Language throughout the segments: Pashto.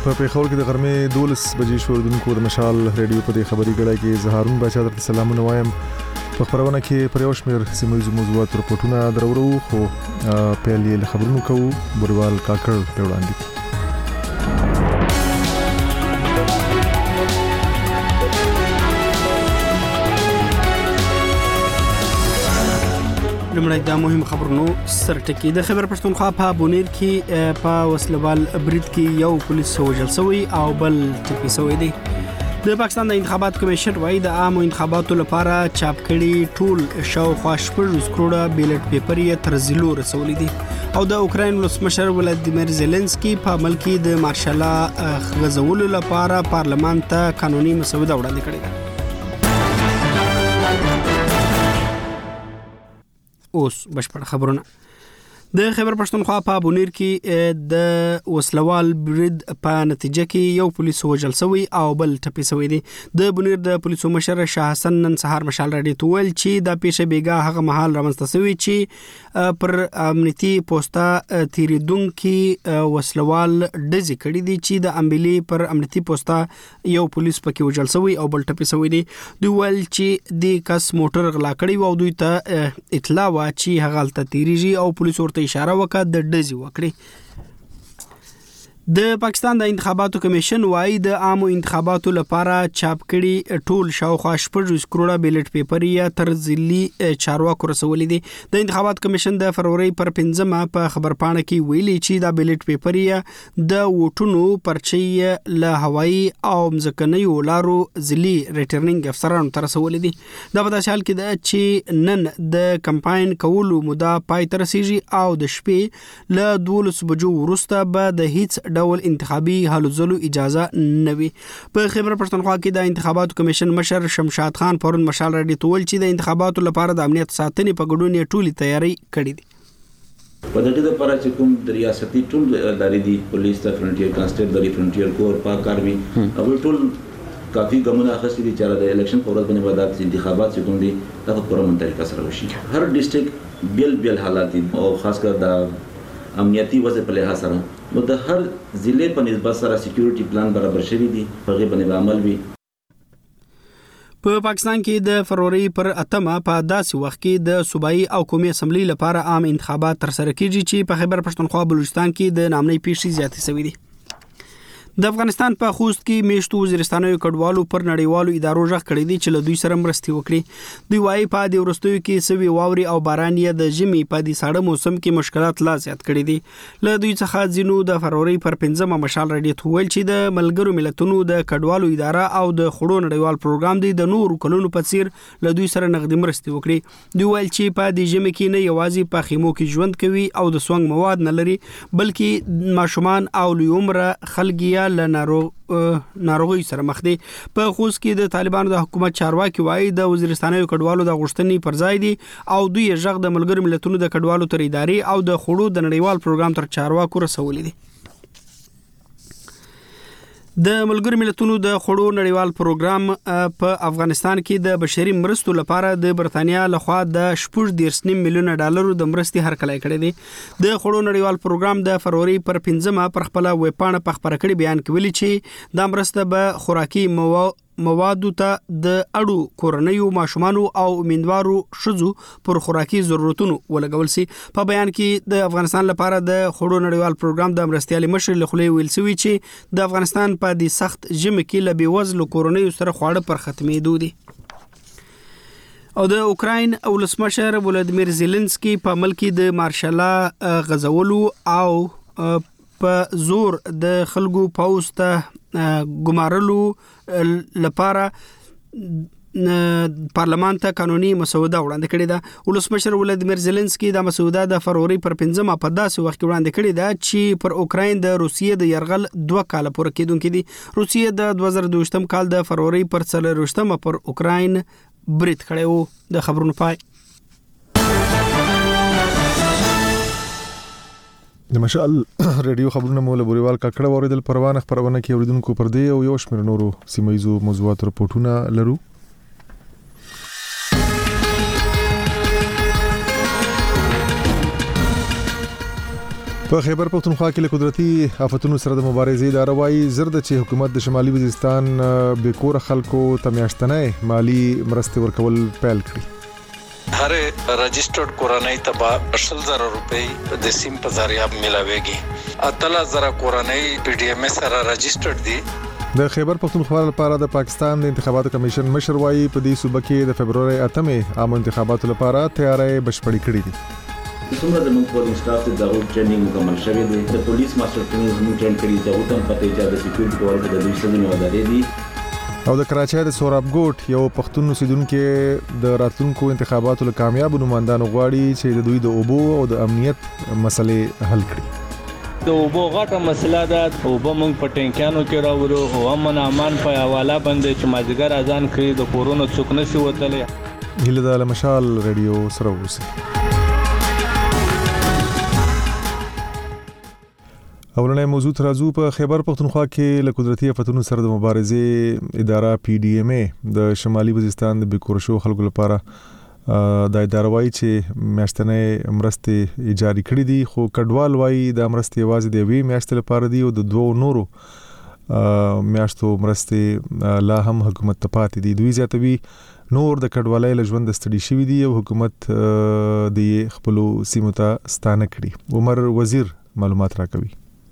په پیښور کې د غرمې 12 بجې شو دونکو د مشال ریډیو په دې خبري ګړۍ کې زهارون بچا درته سلامونه وایم. په خبرونه کې پر یو شمېر سیمه موضوعات رپورټونه درورو خو پیل یې خبرونو کوو. بوریوال کاکړ په وړاندې کې لمړی دا مهم خبرونو سرټکی د خبر پښتونخوا په بونیر کې په وسلوال برید کې یو پولیس وژل شوی او بل ټپي شوی دی. د پاکستان د انتخابات کمیشن وايي د عامو انتخاباتو لپاره چاپ کړي ټول شاوخوا 8 کروڑه بیلټ پیپر یې تر ضلعو رسولي دي او د اوکراین ولسمشر ولادیمیر زيلنسکي په ملک د مارشال غزولو لپاره پارلمان ته قانوني مسوده وړاندې کړې ده. اوس بشپړ خبرونه. د خبر پښتونخوا په بونیر کې د وسلوال برید په نتیجه کې یو پولیس وژل شوی او بل ټپي شوی دی. د بونیر د پولیسو مشر شاه حسن نن سهار مشال راډیو ته ویل چې د پیښه بیګا هغه مهال رامنځته شوی چې پر امنیتي پوسټه تیریدونکو وسلوال ډزې کړې دي چې د امبلي پر امنیتي پوسټه یو پولیس پکې وژل شوی او بل ټپي شوی دی. دوی ویل چې د کس موټر غلا کړی او دوی ته اطلاع وا چې هغه تل تیریږي او پولیس ورته اشاره وکړه د ډزې وکړي. د پاکستان د انتخاباتو کمیشن وايي د عامو انتخاباتو لپاره چاپ کړي ټول شاوخوا 8 کروڑه بیلټ پیپر یا تر ضلعي چارواکو رسولي دي. د انتخابات کمیشن د فروری پر 15 په خبرپاڼه کې ویلي چې د بیلټ پیپر یا د ووټونو پرچي له هوایي او مځکنیو لارو ضلعي ریټرنینګ افسرانو ته رسولي دي. دا په داسې حال کې ده چې نن د کمپاین کولو موده پای ته رسیږي او د شپې له 12 بجو وروسته به د هیڅ ډول انتخابي هلو ځلو اجازه نه وي. په خبر پښتونخوا کې د انتخاباتو کمیشن مشر شمشاد خان پرون مشال راډیو ته ویل چې د انتخاباتو لپاره د امنیت ساتنې په ګډون یې ټولې تیاری کړې دي. په دغه لپاره چې کوم د ریاستي ټول ادارې دي پولیس د فرنټیر کانسټیبل د فرنټیر کور پاک آرمي او ټول کافي ګامونه اخیستي دي چې د الیکشن په ورځ باندې بعد انتخابات چې کوم دي دا په پوره منطقه سره وشي. هر ډیسټریکټ بیل حالات او خاص کر د امنیتي وضع په لحاظ سره نو د هر ضلع په نسبت سره سکیورټي پلان برابر شوی دی په غي باندې عمل وی. په پاکستان کې د فروری پر 8 په داسې وخت کې د صوبایي او قومي اسمبلی لپاره عام انتخابات تر سره کیږي چې په خیبر پښتونخوا بلوچستان کې د نامنۍ پیښې زیاتې شوې دي. د افغانستان په خوست کې میشتو وزیرستانیو کډوالو پر نړیوالو ادارو ژغ کړی دي چې له دوی سره مرستې وکړي. دوی وايي په دې ورستیو کې سوي واوري او باران یې د ژمي په دې ساړه موسم کې مشکلات لا زیات کړي دي. له دوی څخه ځینو د فروری پر 15 مشال راډیو ته ویل چې د ملګرو ملتونو د کډوالو اداره او د خړو نړیوال پروګرام دی د نورو کلونو په څیر له دوی سره نغدي مرستې وکړي. دوی ویل چې په دې ژمي کې نه یوازې په خیمو کې ژوند کوي او د سونګ مواد نه لري بلکې ماشومان او لومره خلګیا له ناروغي سره مخ دي. په خوست کې د طالبانو د حکومت چارواکي وايي د وزیرستانیو کډوالو د غوښتنې پر ځای دي او دوی ژغ د ملګرو ملتونو د کډوالو تر ادارې او د خړو د نړیوال پروګرام تر چارواکو رسولي دي. د ملګرو ملتونو د خړو نړیوال پروګرام په افغانستان کې د بشري مرستو لپاره د برتانیا لخوا د 14.9 میلیون ډالرو د مرستې هرکلی کړی دی. د خړو نړیوال پروګرام د فروری پر 15 پر خپل ویب پاڼه په خبره کړي بیان کوي چې د مرسته به خوراکي موادو ته د اړو کورنیو ماشومانو او امیندوارو شذو پر خوراکي ضرورتونو ولګول سي. په بیان کې د افغانستان لپاره د خړو نړیوال پروګرام د مرستيالي مشر لخوا ویل سوي چې د افغانستان په دې سخت ژمي کې له بیوزلو کورنیو سره خواړه پر ختمېدو دي. او د اوکراین ولسمشر ولادیمیر زيلنسکي په ملک د مارشال غزولو او په زور د خلکو پوسټه ګمارلو لپاره پارلمان ته قانوني مسوده وړاندې کړې ده. ولسمشر ولادیمیر زيلنسکي د مسوده د فروری پر 15 په داسې وخت کې وړاندې کړې ده چې پر اوکراین د روسیې د يرغل 2 کال پورې کېدونکې دي. روسیې د 2022 کال د فروری پر 4 پر اوکراین برید کړی وو. د خبرونو پای. د مشال ریډیو خبرونه مول بوریوال کاکړ اوریدل پروانه خبرونه کې اوریدونکو پر دی او یو شمېر نورو سیمایزو موضوعات رپورټونه لرو. په خیبر پختونخوا کې له قدرتي آفتونو سره د مبارزې د اړوي زرد چې حکومت د شمالي وزیرستان به کور خلکو تمیاشتنه مالی مرسته ورکول پیل کړی. هر رجسٹرډ کورنۍ ته 80,000 روپۍ د سیم په ذریعہ ملاويږي. 80,000 کورنۍ پی ډی ایم سره رجسٹرډ دي. د خیبر پختونخوا لپاره د پاکستان د انتخاباتو کمیشن مشر وايي په دې صوبه کې د فبرवरी 8 عام انتخاباتو لپاره تیاری بشپړې کړې دي. څومره د موږ پولیس سټاف ته د ټریننګ مکمل شوی دی. د پولیس ماستر ټریننګ موږ ټرین کړی دی. او تم پته چې د سکیورټي کول د دوی سره نواداري دي. او د کراچۍ د سوراب ګوټ یو پښتون اوسیدونکو د راتلونکو انتخاباتو له کامیاب نمائندانو غواړي چې د دوی د اوبو او د امنیت مسلې حل کړي. د اوبو غټه مسله ده. اوبه موږ په ټینکانو کې راوړو او امن امان په حواله باندې چې مازیګر اذان کړي د کورونو څوک نشي وتلی. هله د مشال ریډیو سره اوسئ. اولنې موضوع ترازو په خیبر پختونخوا کې له قدرتي آفتونو سره د مبارزې اداره پی ډی ایم ای د شمالي وزیرستان د بیکورشو خلکو لپاره د اداره وایي چې میاشتنې مرستې جاری کړې دي. خو کډوال وایي د مرستې واځي د وی میاشتې لپاره دي او د دوه نورو میاشتو مرستې لا هم حکومت ته پاتې دي. دوی زیاتوي نور د کډوالۍ له ژوند ستړي شوي دي او حکومت د خپل سیمو ته ستانه کړي. عمر وزیر معلومات راکوي.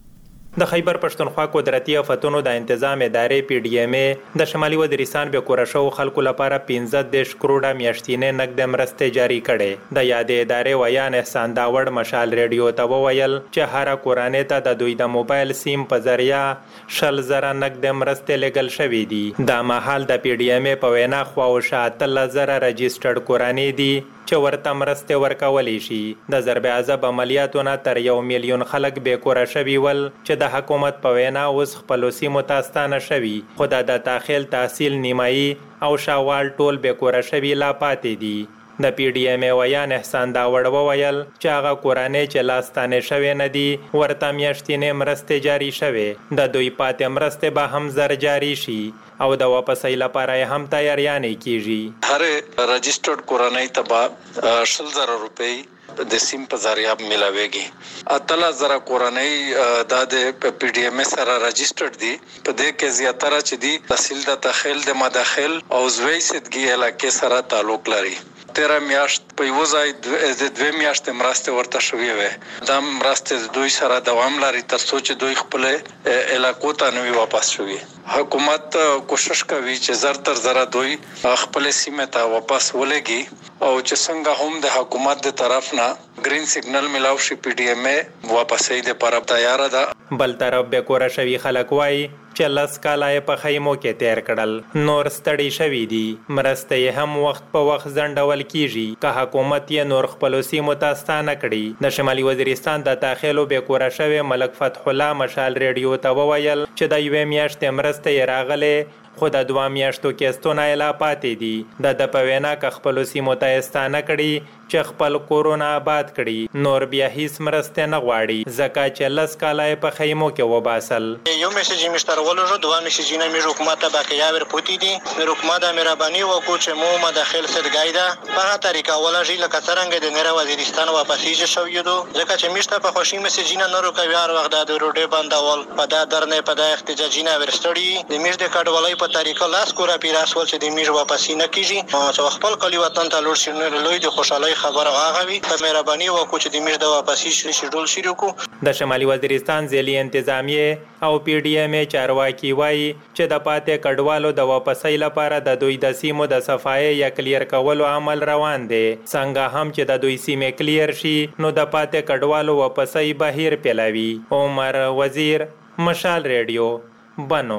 د خیبر پښتونخوا قدرتي آفتونو د تنظیم ادارې پی ډی ایم ای د شمالي وزیرستان به کورشو خلکو لپاره 15 کروڑه میاشتینه نقد مرستې جاری کړي. د یادې ادارې ویان احسان داوړ مشال ریډیو ته وویل چې هر کورانه ته د دوی د موبایل سیم په ذریعہ 100,000 نقد مرستې لګل شوې دي. د مهال د پی ډی ایم ای په وینا خو او 70,000 رجسټرډ کورانه دي چې ورته مرستې ورکولې شي. د ضرب عذاب عملیاتونه تر 1 میلیون خلک به کور شوي ول چې د حکومت په وینا اوس خپل سیمو ته ستانه شوي. خو د داخل تحصیل نیمایي او شاوال ټول به کور شوي لا پاتې دي. د پی ډی ایم ای ویان احسان داوړ وویل چې هغه کورانه چې لاستانه شوي نه دي ورته میاشتینه مرستې جاری شوي. د دوی پاتې مرستې به هم زر جاری شي او د واپسۍ لپاره هم تیاریانې کیږي. هر رجسٹرډ کورنۍ ته 80,000 روپۍ د سیم په ذریعہ ملاويږي. 80,000 کورنۍ د پی ډی ایم سره رجسٹرډ دي. په دې کې زیاتره چې دي تحصیل د تخیل د مداخل او زوی سدګي علاقې سره تعلق لري. 13 میاشت په یو ځای د 2 میاشتې مرسته ورته شوې وي. دا مرسته دوی سره دوام لري تر څو چې دوی خپل علاقو ته نوي واپس شوي. حکومت کوشش کوي چې زر تر زر دوی خپل سیمه ته واپس ولګي او چې څنګه هم د حکومت د طرف نه گرین سیګنل ملاو شي پی ډی ایم ای واپسې د پر تیار ده. بل طرف به کور شوي خلک وایي چې لاس کالای په خیمو کې تیر کړل نور ستړي شوي دي. مرستې هم وخت په وخت ځنډول کیږي که حکومت یې نور خپل سیمو ته ستانه کړي. د شمالي وزیرستان د داخلو به کور شوي ملک فتح الله مشال ریډیو ته وویل چې د یوې میاشتې مرستې راغلې خو د 2 میاشتو کېستونه لا پاتې دي. د پوینا ک خپل سیمو ته ستانه کړي چې خپل کورونا آباد کړي نور بیا هیڅ مرسته نه غواړي ځکه چې لس کالای په خیمو کې وباسل. یو میسیج میشتر ولو دوه میسیجونه می حکومت باقی یاور پوتی دي. حکومت مهرباني وکړو چې مو مداخل سرګایدا په طریقه ولا جی لکه څنګه د نړۍ وزیرستان واپسې شوې دو ځکه چې میشته په خوشي میسیجونه نورو کوي هر وخت د روډي بندول په دا درنه په دا احتجاجینه ورستړي د میش د کډوالۍ په طریقه لاس کورا پیراسول چې د میش واپسې نه کیږي او خپل کلی وطن ته لور شنو لوی د خوشحالي خبره هغه په مهرباني وکړو چې د میش د واپسې شیډول شروع کو. د شمالي وزیرستان ځلي انتظامیه او پی ډی ایم چارواکي وایي چې د پاتې کډوالو د واپسۍ لپاره د دوی د سیمو د صفایي یا کلیر کولو عمل روان دی. څنګه هم چې د دوی سیمې کلیر شي نو د پاتې کډوالو واپسۍ بهیر پیلاوي. عمر وزیر مشال ریډیو بنو.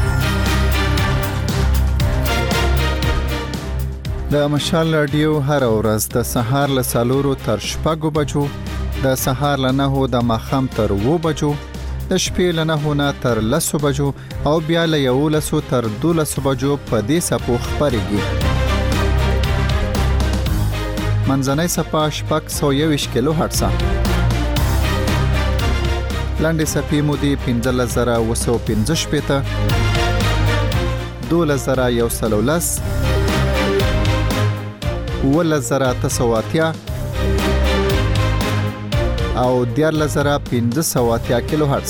د مشال رادیو هر ورځ د سهار له 4 تر 6 بجو د سهار له 9 د ماخام تر 2 بجو د شپې له 9 نه تر 10 بجو او بیا له 11 تر 12 بجو په دې سپو خبرېږي. منځنۍ صفه 621 کیلو هرتز. لاندې صفې مودې 15915 2110 ولزره تسواتیا او 14580 کیلو هرتز.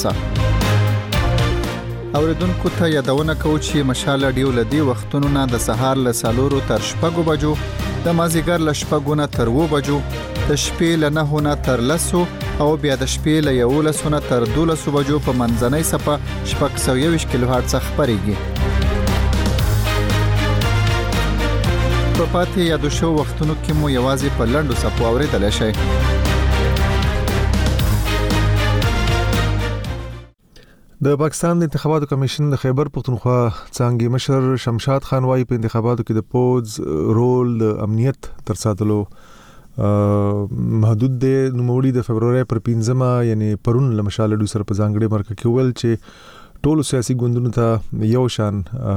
اوریدونکو ته یادونه کوم چې مشال رادیو لدی وختونو نه د سهار له 4 تر 6 بجو، د مازیګر له 6 نه تر 2 بجو، د شپې له 9 نه تر 10 او بیا د شپې له 11 نه تر 12 بجو په منځنۍ صفه 620 کیلو هرتز خبريږي. په پاتې یادو شو وختونو کې مو یوازې په لنډو صفو اوریدل شي. د پاکستان د انتخاباتو کمیشن د خیبر پختونخوا څنګه مشر شمشاد خان وايي په انتخاباتو کې د پوز رول د امنیت تر ساتلو محدود دی. نوموړي د فبرवरी پر 15 یعنی پرون لمشال ډو سر په ځانګړي مرکه کې ول چې ټول سیاسي ګوندونو ته یو شان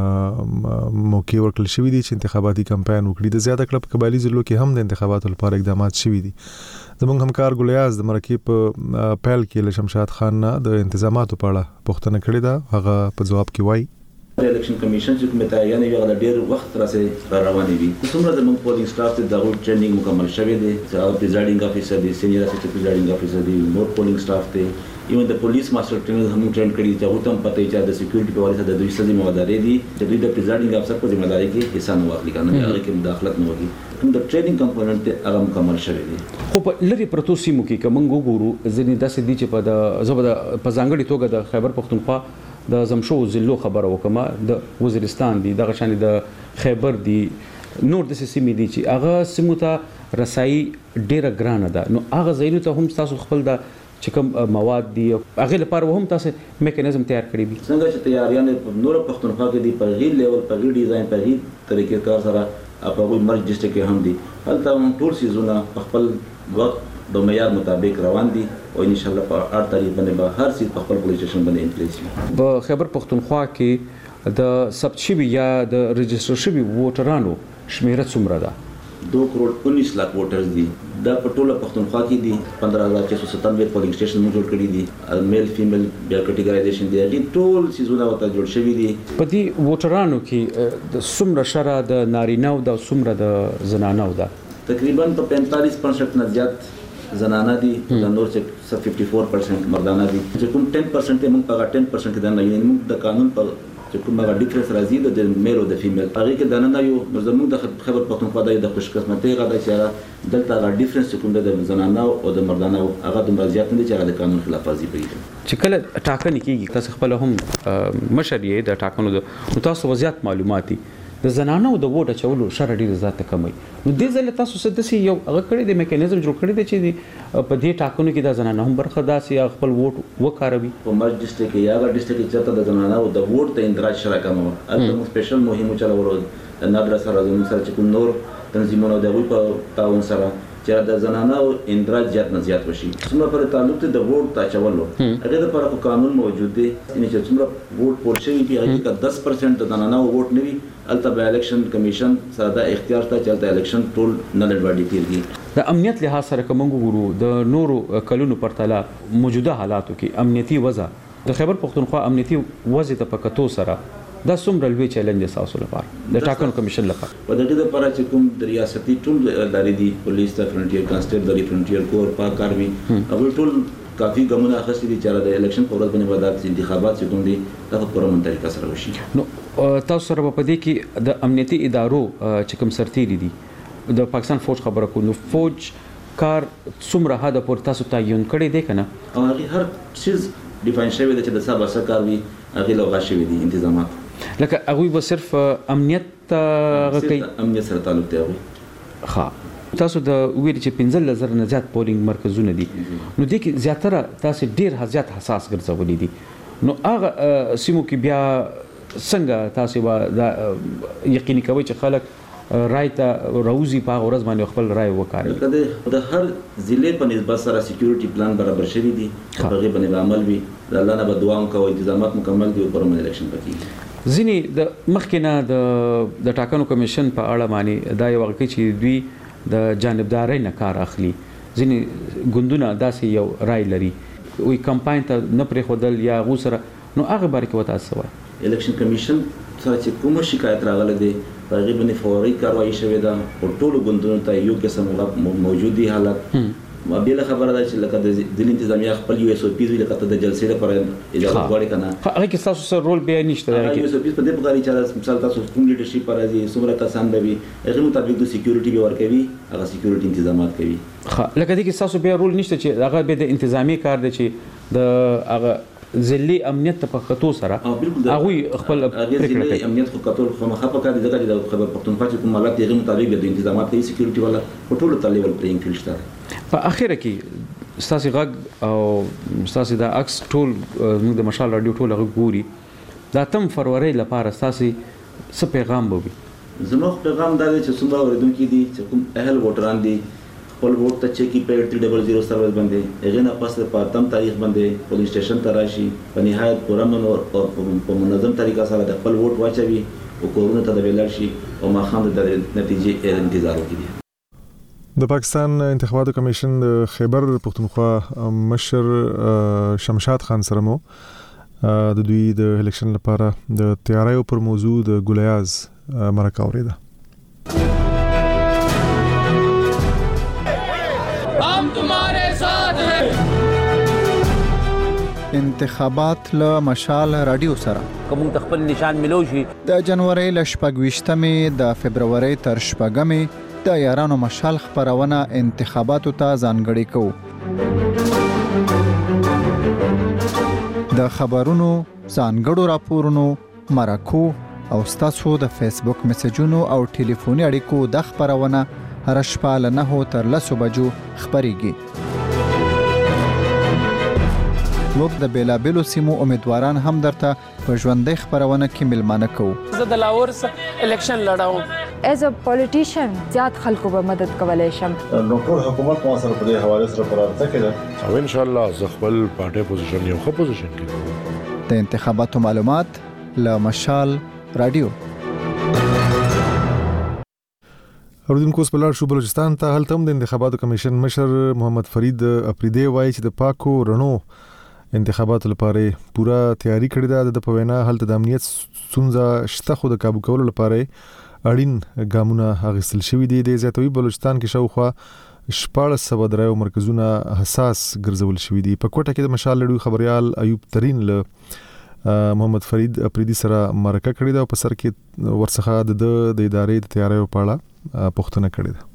موقع ورکړل شوې دي چې انتخاباتي کمپاین وکړي. د زیاته کړه په قبایلی ضلعو کې هم د انتخاباتو لپاره اقدامات شوې دي. زموږ همکار ګلیاز د مرکه په پیل کې له شمشاد خان نه د انتظاماتو په اړه پوښتنه کړې ده. هغه په جواب کې وایي الیکشن کمیشن چې کومه تعین یو غل ډیر وخت راځي روانې وي. څومره د موږ پولینګ سټاف ته د ټریننګ مکمل شوی دی. چې پریزایډینګ افیسر دی، سینیئر اسسټنټ پریزایډینګ افیسر دی، نور پولینګ سټاف دی، ایون د پولیس ماستر ټرینر هم ټرین کړي چې هغه هم پته چې د سکیورټي په واسطه د دوی سره ذمہواری دي چې دوی د پریزایډینګ افیسر په ذمہواری کې حصہ نه واخلي، کنه هغه کې مداخلت نه وکړي. کوم د ټریننګ کمپوننت ته هغه مکمل شوی دی. خو په لری پروتو سیمو کې کوم وګورو ځینې داسې دي چې په ځانګړي توګه د خیبر پختونخوا د زمشو ضلعو خبره وکما، د وزیرستان دي، دغه شان د خیبر دي، نور د سیمې دي چې هغه سیمو ته رسایي ډیره ګرانه ده. نو هغه ځایونو ته هم تاسو خپل د چې کوم مواد دي هغه لپاره هم تاسو میکانیزم تیار کړی وي. څنګه چې تیاریان په نور پختونخوا کې دي، په غیر لیول، په غیر ډیزاین، په غیر طریقې کار سره په وګړي مرج ډیسټریکټ کې هم دي. هلته ټول سیزونه په خپل وخت د معیار مطابق روان دي او ان شاء الله په 8 تاریخ باندې به هر څه په خپل پولیس سټیشن باندې انپلیس وي. په خیبر پختونخوا کې د ثبت شوي یا د رجسټر شوي ووټرانو شمیره څومره ده؟ 2,19,00,000 ووټرز دي. دا په ټوله پختونخوا کې دي. 15,697 پولینګ سټیشن موږ جوړ کړي دي. میل فیمیل بیا کټیګرایزیشن دی. ټول سیزونه وته جوړ شوي دي. په دې ووټرانو کې د څومره شره د نارینه او د څومره د زنانه ده؟ تقریبا په 45% نه زیات زنانه دي، د نور چې 54% مردانه دي. چې کوم 10% موږ په 10% کې د نه یعنی موږ د قانون په چې کومه ډیفرنس راځي د میل او د فیمیل هغه کې د نه یو زموږ د خبر پختونخوا د خوش قسمتۍ غدا چې دلته غا ډیفرنس کوم د زنانه او د مردانه هغه د مرزيات نه چې هغه د قانون خلاف ورزي کوي. چې کله ټاکنې کیږي تاسو خپل هم مشرې د ټاکنو د تاسو وضعیت معلوماتي د زنانو د ووټ چولو شر ډیر زیات کمي. نو دې ځل تاسو څه دسي یو هغه کړی د میکانیزم جوړ کړی دی چې په دې ټاکنو کې د زنانو هم برخه داسي خپل ووټ وکاروي. په مرج ډیسټریکټ یا غا ډیسټریکټ چې ته د زنانو د ووټ ته اندراج شره کوم البته سپیشل مهم چلولو نادر سره زموږ سره چې کوم نور تنظیمونه د وی په تاون سره چې د زنانو اندراج زیات نه زیات وشي. څومره پر تعلق ته د ووټ ته چولو هغه د پر قانون موجود دی چې څومره ووټ پول شي په هغه کې 10% د زنانو ووټ نوي الته به الیکشن کمیشن سره د اختیار ته چلته الیکشن ټول نه لړبړي کیږي. د امنیت لحاظ سره کوم ګورو د نورو کلونو پرتله موجوده حالاتو کې امنیتي وضع د خیبر پختونخوا امنیتي وضع ته پکتو سره دا څومره لوی چیلنج تاسو لپاره د ټاکنو کمیشن لپاره؟ په دغه لپاره چې کوم د ریاستي ټول ادارې دي، پولیس ته فرنټیر کانسټیبل د فرنټیر کور پاک کاروي او ټول کافي ګامونه اخیستي دي چې د الیکشن په ورځ باندې ودات انتخابات چې کوم دي دا په پوره طریقه سره وشي. نو تاسو سره په دې کې د امنیتي ادارو چې کوم سرتیري دي د پاکستان فوج خبره کو نو فوج کار څومره حد پورې تاسو تعین کړی دی کنه؟ او هر چیز ډیفاین شوی دی چې د صاحب سره کار وي هغه لوغه شوی دي انتظامات لکه هغه به صرف امنیت کوي، امنیت سره تعلق دی. ها تاسو د ویل چې 15,000 نه زیات پولینګ مرکزونه دي نو د کې زیاتره تاسو ډیر زیات حساس ګرځولې دي. نو هغه سیمو کې بیا څنګه تاسو یقیني کوي چې خلک رای ته راوځي په ورځ باندې خپل رای وکړي؟ د هر ضلع په نسبت سره سکیورټي پلان برابر شوی دی، هغه باندې عمل وي. الله نه به دعا کوو انتظامات مکمل دي او پرمن الیکشن پکې. ځینې د مخکینه د ټاکنو کمیشن په اړه باندې دا یو واقعي چې دوی د جانبدارۍ نه کار اخلي. ځینې ګوندونه داسې یو رای لري وي کمپاین ته نه پرې خودل یا غو سره، نو هغه باره کې وتا څه وایي؟ الیکشن کمیشن سره چې کوم شکایت راغله دي هغه باندې فوري کاروایی شوې ده او ټول ګوندونو ته یو قسم موجودي حالت بل خبره ده چې لکه د ځینې انتظامیه خپل یو اس او پی لکه ته د جلسې لپاره اجازه غواړي کنه هغه کې تاسو سره رول بیا نشته دا کې یو اس او پی په دې بغاری چې مثال تاسو کوم لیډرشپ راځي څومره کسان به وي هغه مطابق د سکیورټي به ورکوي هغه سکیورټي تنظیمات کوي لکه دې کې تاسو بیا رول نشته چې هغه به د انتظامی کار دی چې د هغه ځلې امنیت ته په خطو سره هغه خپل پریکړه کوي امنیت خو کتل خو مخه کار دي د خبر پښتونخوا چې کوم حالات یې مطابق د انتظامات کوي سکیورټي والا په ټولو ته لیول پلینګ فیلډ شته په اخر کې ستاسو غږ او ستاسو د عکس ټول موږ د مشال رادیو ټول غږ ګوري دا تم فروری لپاره ستاسو څه پیغام وي زموږ پیغام دا دی چې څومره اوریدونکو دي چې کوم اهل ووټران دي خپل ووټ ته چکی په 8300 سروس باندې هغه نه پس په تم تاریخ باندې پولیس سټیشن ته راشي په نهایت پرامن او په منظم طریقه سره د خپل ووټ واچوي او کورونه ته د ویلر شي او ما خام د نتیجې انتظار وکړي د پاکستان انتخاباتو کمیشن د خیبر پښتونخوا مشر شمشاد خان سره مو د دوی د الیکشن لپاره د تیاریو پر موضوع د ګولیاز مرکه اوریده انتخابات له مشال رادیو سره کوم تخپل نشان ملو شي د جنوري ل 28مې د فبرवरी تر 8مې د یارانو مشال خبرونه انتخاباتو ته ځانګړي کو د خبرونو ځانګړو راپورونو مرکو او ستاسو د فیسبوک میسجونو او ټلیفوني اړیکو د خبرونه هر شپه له 9 تر 10 بجو خبريږي موږ د بیلابلو سیمو امیدواران هم درته په ژوندۍ خبرونه کې ملمانه کوو زه د لاهور الیکشن لړاوم ایز ا پولیټیشن زیات خلکو به مدد کولای شم نو ټول حکومت مو سره په دې حواله سره پرارته کړه او ان شاء الله زه خپل پارټي پوزیشن یو ښه پوزیشن کې د انتخاباتو معلومات له مشال رادیو اوردونکو سپلار شو بلوچستان ته هلته هم د انتخاباتو کمیشن مشر محمد فرید اپریدی وایي چې د پاکو رڼو انتخاباتو لپاره پورا تیاری کړې ده د پوینا هلته د امنیت ستونزه شته خو د کابو کولو لپاره اړین ګامونه اخیستل شوي دي د زیاتوي بلوچستان کې شاوخوا 1400 درایو مرکزونه حساس ګرځول شوي دي په کوټه کې د مشال لړیو خبريال ایوب ترين له محمد فرید اپریدی سره مرکه کړې ده او په سر کې ورڅخه د ادارې د تیاریو په اړه پوښتنه کړې ده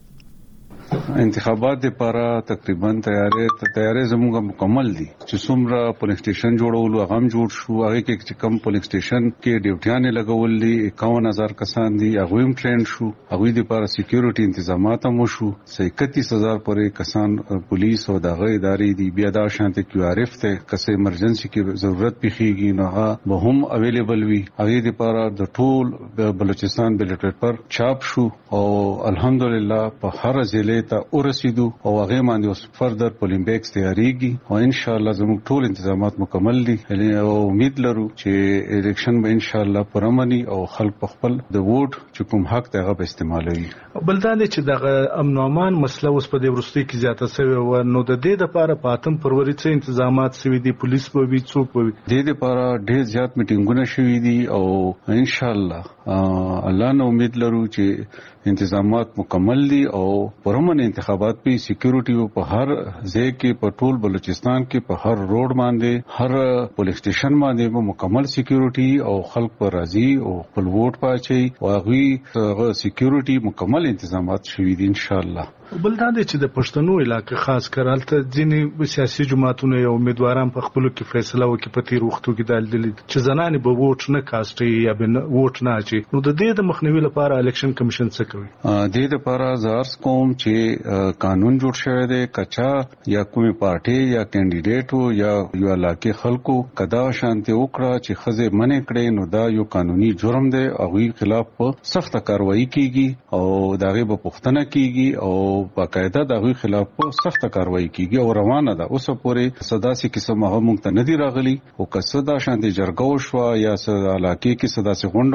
انتخابات لپاره تقریبا تیاری زموږه مکمل دي چې څومره پولیس سټیشن جوړول هغه هم جوړ شو هغه کې چې کم پولیس سټیشن کې ډیوټیانه لګول دي 51000 کسان دي هغه هم ټرین شو هغه لپاره سکیورټي تنظیمات هم شو 31000 پورې کسان پولیس او دغه ادارې دي بیا دا شانته کیو آر اف ته کسه ایمرجنسي کې ضرورت پیخیږي نو هغه به هم اویلیبل وي هغه لپاره د ټول بلوچستان بیلټ پیپر چاپ شو او الحمدلله په هر ضلع ته ورسېدو او هغه باندې اوس فردر پولینګ بیکس تیاریږي او ان شاء الله زموږ ټول تنظیمات مکمل دي او امید لرو چې الیکشن به ان شاء الله پرمني او خلک په خپل د ووټ چې کوم حق ته هغه استعمالوي بلدان چې د امن او امان مسله اوس په دې ورستۍ کې زیاته شوی و نو د دې لپاره په 8 فروری څخه تنظیمات شوي دي پولیس به وي څوک به وي د دې لپاره ډېر زیات میټینګونه شوي دي او ان شاء الله الله نو امید لرو چې انتظامات مکمل دي او پرمن انتخابات په سکیورټي په هر ځای کې په ټول بلوچستان کې په هر روډ باندې هر پولیس سټیشن باندې مکمل سکیورټي او خلک پر راضي او خپل ووټ پاچي او هغه سکیورټي مکمل انتظامات شوي دي ان شاء الله بلدان چې د پښتنو علاقې خاص کړهالته ځینې سیاسي جماعتونه او امیدواران په خپل کې فیصله وکړي په تیر وختو کې دالدل چې زنانه به ووټ نه کاستي یا به ووټ نه اچي نو د دې د مخنیوي لپاره الیکشن کمیشن څه کوي د دې لپاره زارس کوم چې قانون جوړ شوی دی کچا یا کومه پارټي یا کینډیډیټ یا یو علاقې خلکو کدا شانتي وکړه چې خزه منې کړي نو دا یو قانوني جرم دی او غي خلاف په سخت کاروایی کیږي او داغه په پښتنه کیږي او باقاعده دغه خلاف په سخت کاروایی کیږي او روانه ده اوس پورې صداسي قسمه هم ته ندی راغلي او کسدا شانتي جرګو شو یا علاقې کې صداسي غونډه وشو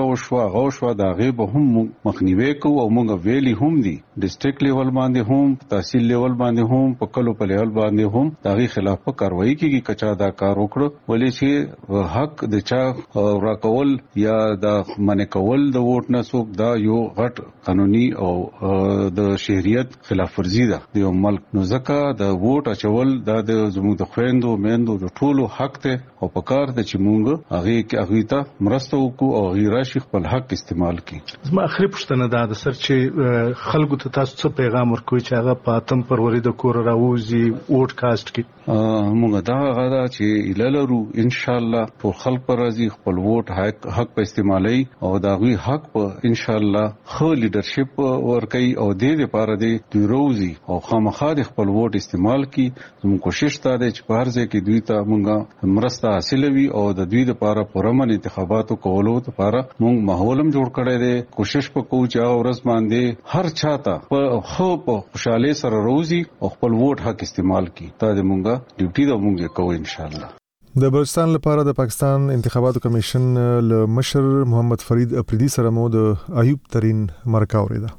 هغه شو دا غي به هم مخنیوي کو او موږ ویلي هم دي ډیسټریکټ لیول باندې هم تحصیل لیول باندې هم په کلو په لیول باندې هم دا غي خلاف کاروایی کیږي کچا دا کار وکړو ولې چې حق د چا راکول یا دا منې کول د ووټ نه څوک دا یو غټ قانوني او د شهريت خلاف ورزي ده د یو ملک نو ځکه د ووټ اچول دا د زموږ د خويندو میندو د ټولو حق ته او په کار د چې مونږ هغه ته مرسته وکړو او غیر شي خپل حق استعمال کړي. زما اخري پوښتنه دا ده سر چې خلکو ته تاسو څه پیغام ورکوي چې هغه په اتم پروري د کور راوځي ووټ کاست کړي؟ مونږ دا غواړو چې الهلرو ان شاء الله ټول خلک پر راځي خپل ووټ حق په استعمالي او دا غوي حق په ان شاء الله خو لیډرشپ ورکي او د لپاره د روزي او خامخا د خپل ووټ استعمال کړي. زموږ کوشش تا ده چې په هر ځای کې دوی ته مونږه مرسته حاصلوي او د دوی لپاره پرمن انتخاباتو کولو لپاره مونږ ماحول هم جوړ کړی دی. کوشش وکړو چې ورځ باندې هر چاته په خو په خوشاله سره روزي او خپل ووټ حق استعمال کړي. دا د مونږه ډیوټي دا مونږ کوو ان شاء الله. د بلوچستان لپاره د پاکستان انتخاباتو کمیشن له مشر محمد فرید افریدي سره مو د ایوب ترين مرکه اوریده.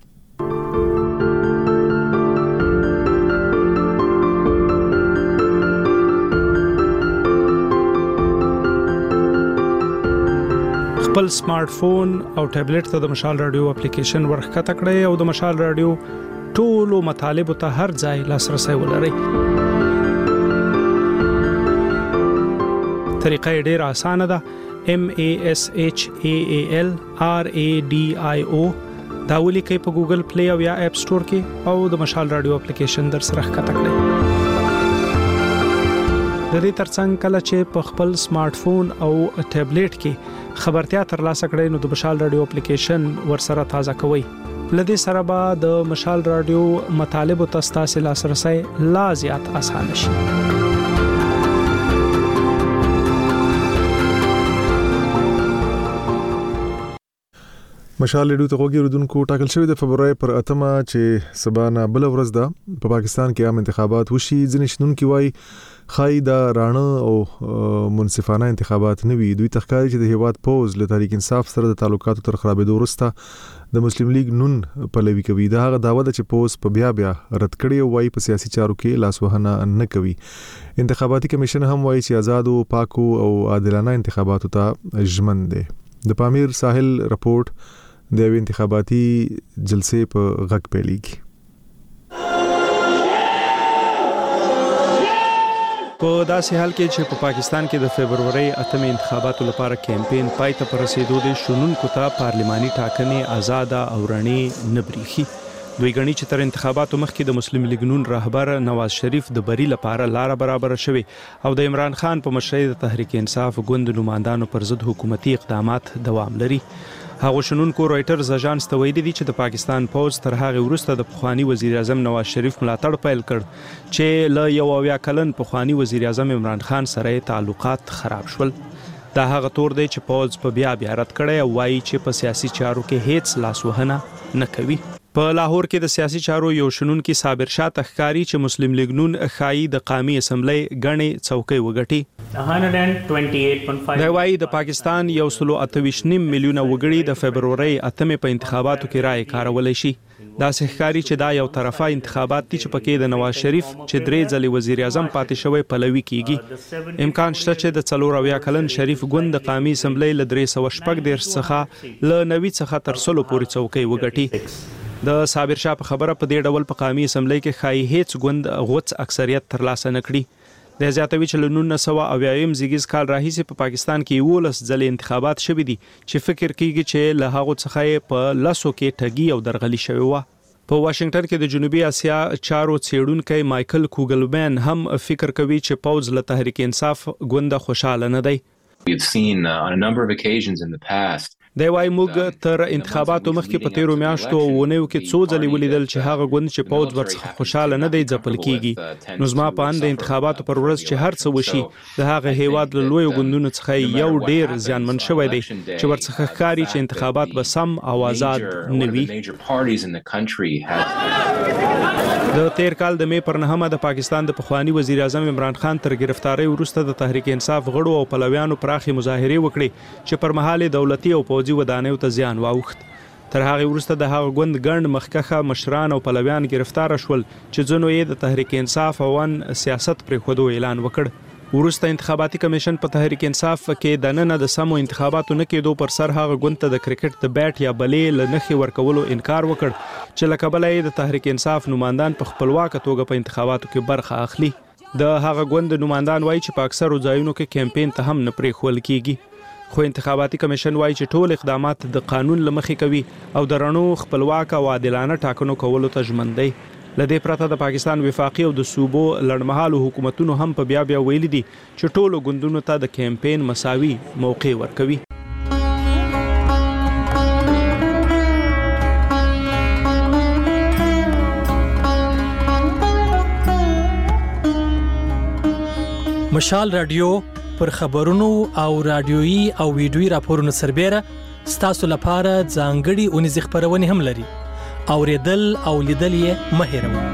خپل سمارټ فون او ټابلیټ ته د مشال رادیو اپلیکیشن ورخکته کړئ او د مشال رادیو ټولو مطالبه ته هر ځای لاسرسي ولرئ. طریقه ډیره اسانه ده. MASHAAL RADIO دا ولیکئ په ګوګل پلی او یا اپ سٹور کې او د مشال رادیو اپلیکیشن در سره ښکته کړئ. د دې ترڅنګ کله چې په خپل سمارټ فون او ټابلیټ کې خبرتیا ترلاسه کړئ نو د مشال رادیو اپلیکیشن ورسره تازه کوئ. لدې سره به د مشال رادیو مطالب او تاسو لاسرسي لا زیات اسانه شي. مشال ریډیو ته غوږی ردونکو ټاکل شوی د فبراير پر 8 چې سبانه بل ورځ ده په پاکستان کې عام انتخابات وشي. ځینې شنونکي وایي خای دا رانه او منصفانه انتخابات نه وي. دوی تخکاري چې د هیواد پوز له تحریک انصاف سره د تعلقاتو تر خرابېدو وروسته د مسلم لیگ نون پلوي کوي. دا هغه داوا ده چې پوز په بیا رد کړي او وایي په سیاسي چارو کې لاسوهنه نه کوي. انتخاباتي کمیشن هم وایي چې آزاد او پاکو او عادلانه انتخاباتو ته ژمن دي. د پامیر ساحل رپورت د انتخاباتي جلسې په غږ پیلېږي. په داسې حال کې چې په پاکستان کې د فبراير 8 انتخاباتو لپاره کمپاین پای ته رسیدو د شنونکو ته پارلماني ټاکنې آزاد او رڼې نه بریخي. دوی غني چې تر انتخاباتو مخکې د مسلم لیگ نون رهبر نواز شریف د بری لپاره لار برابر شوی او د عمران خان په مشرۍ د تحریک انصاف ګوند نمائندانو پر ضد حکومتي اقدامات دوام لري. هغه شنونکو رويټرز اژانس ته ویلي دي چې د پاکستان پوز تر هغه وروسته د پخوانی وزیر اعظم نواز شریف ملاتړ پیل کړ چې له 1 کلن پخوانی وزیر اعظم عمران خان سره تعلقات خراب شول. دا هغه تور دی چې پوز په بیا رد کړي او وایي چې په سیاسي چارو کې هیڅ لاسوهنه نه کوي. په لاهور کې د سیاسي چارو یو شنونکي صابر شاه تخکاری چې مسلم لیگ نون خای د قومي اسمبلی غني څوکۍ وګټي. 128.5 دا وایي د پاکستان 128 میلیونه وګړي د فبراير 8 په انتخاباتو کې رائے کارولای شي. دا ښکاری چې دا یو طرفه انتخابات دي چې پکې د نواز شریف چې درې ځلې وزیر اعظم پاتې شوی پلوي کیږي. امکان شته چې د 4 کلن شریف ګوند د قومي اسمبلی ل 314 څخه ل 90 څخه تر 100 پورې څوکۍ وګټي. د صابر شاه په خبره په دې ډول په قومي اسمبلی کې خای هیڅ ګوند غوڅ اکثریت ترلاسه نکړي. د زیاتوي چې ل 1990 زیږیز کال راهیسې په پاکستان کې 11 ځلې انتخابات شوي دي چې فکر کیږي چې له هغه څخه په لاسو کې ټګي او درغلي شوی و. په واشنگټن کې د جنوبي اسیا چارو څېړونکو مایکل کوګلمن هم فکر کوي چې پوز له تحریک انصاف ګوند خوشاله نه دی. We've seen on a number of occasions in the past دی وای موږ تر انتخاباتو مخکې په 13 میاشتو ونیو کې څو ځلې ولیدل چې هغه ګوند چې پوز ورڅخه خوشاله نه دی ځپل کیږي. نو زما په اند د انتخاباتو پر ورځ چې هر څه وشي د هغه هیواد له لوی ګوندونو څخه یو ډیر ځانمن شوی دی چې ورڅخه ښکاری چې انتخابات به سم او آزاد نه وي. د تیر کال د مې پر 9 د پاکستان د پخوانی وزیر اعظم عمران خان تر گرفتاری وروسته د تحریک انصاف غړو او پلویانو پراخي مظاهره وکړي چې پر مهال دولتي او پوځي ودانیو ته زیان واوښت. تر هغه وروسته د هغه ګوند ګڼ مخکښه مشران او پلویان گرفتار شول چې ځینو یې د تحریک انصاف او سیاست پرېښودو اعلان وکړ. وروسته انتخاباتي کمیشن په تحریک انصاف کې د نن د سمو انتخاباتو نه کېدو پر سر هغه ګوند ته د کرکټ د بیټ یا بلې له نښې ورکولو انکار وکړ چې له کبله یې د تحریک انصاف نمایندان په خپلواکه توګه په انتخاباتو کې برخه اخلي. د هغه ګوند نمایندان وایي چې په اکثرو ځایونو کې کمپین ته هم نه پرېښول کېږي. خو انتخاباتي کمیشن وایي چې ټول اقدامات د قانون له مخې کوي او د رڼو خپلواک او عادلانه ټاکنو کولو ته ژمن دی. له دې پرته د پاکستان وفاقي او د صوبو لړمحالو حکومتونو هم په بیا ویلي دي چې ټولو ګوندونو ته د کمپین مساوي موقع ورکوي. مشال رادیو پر خبرونو او رادیويي او ویډیويي راپورونو سربېره ستاسو لپاره ځانګړي اونیزې خبرونه هم لري. اوریدل او لیدل یې مه هېروئ.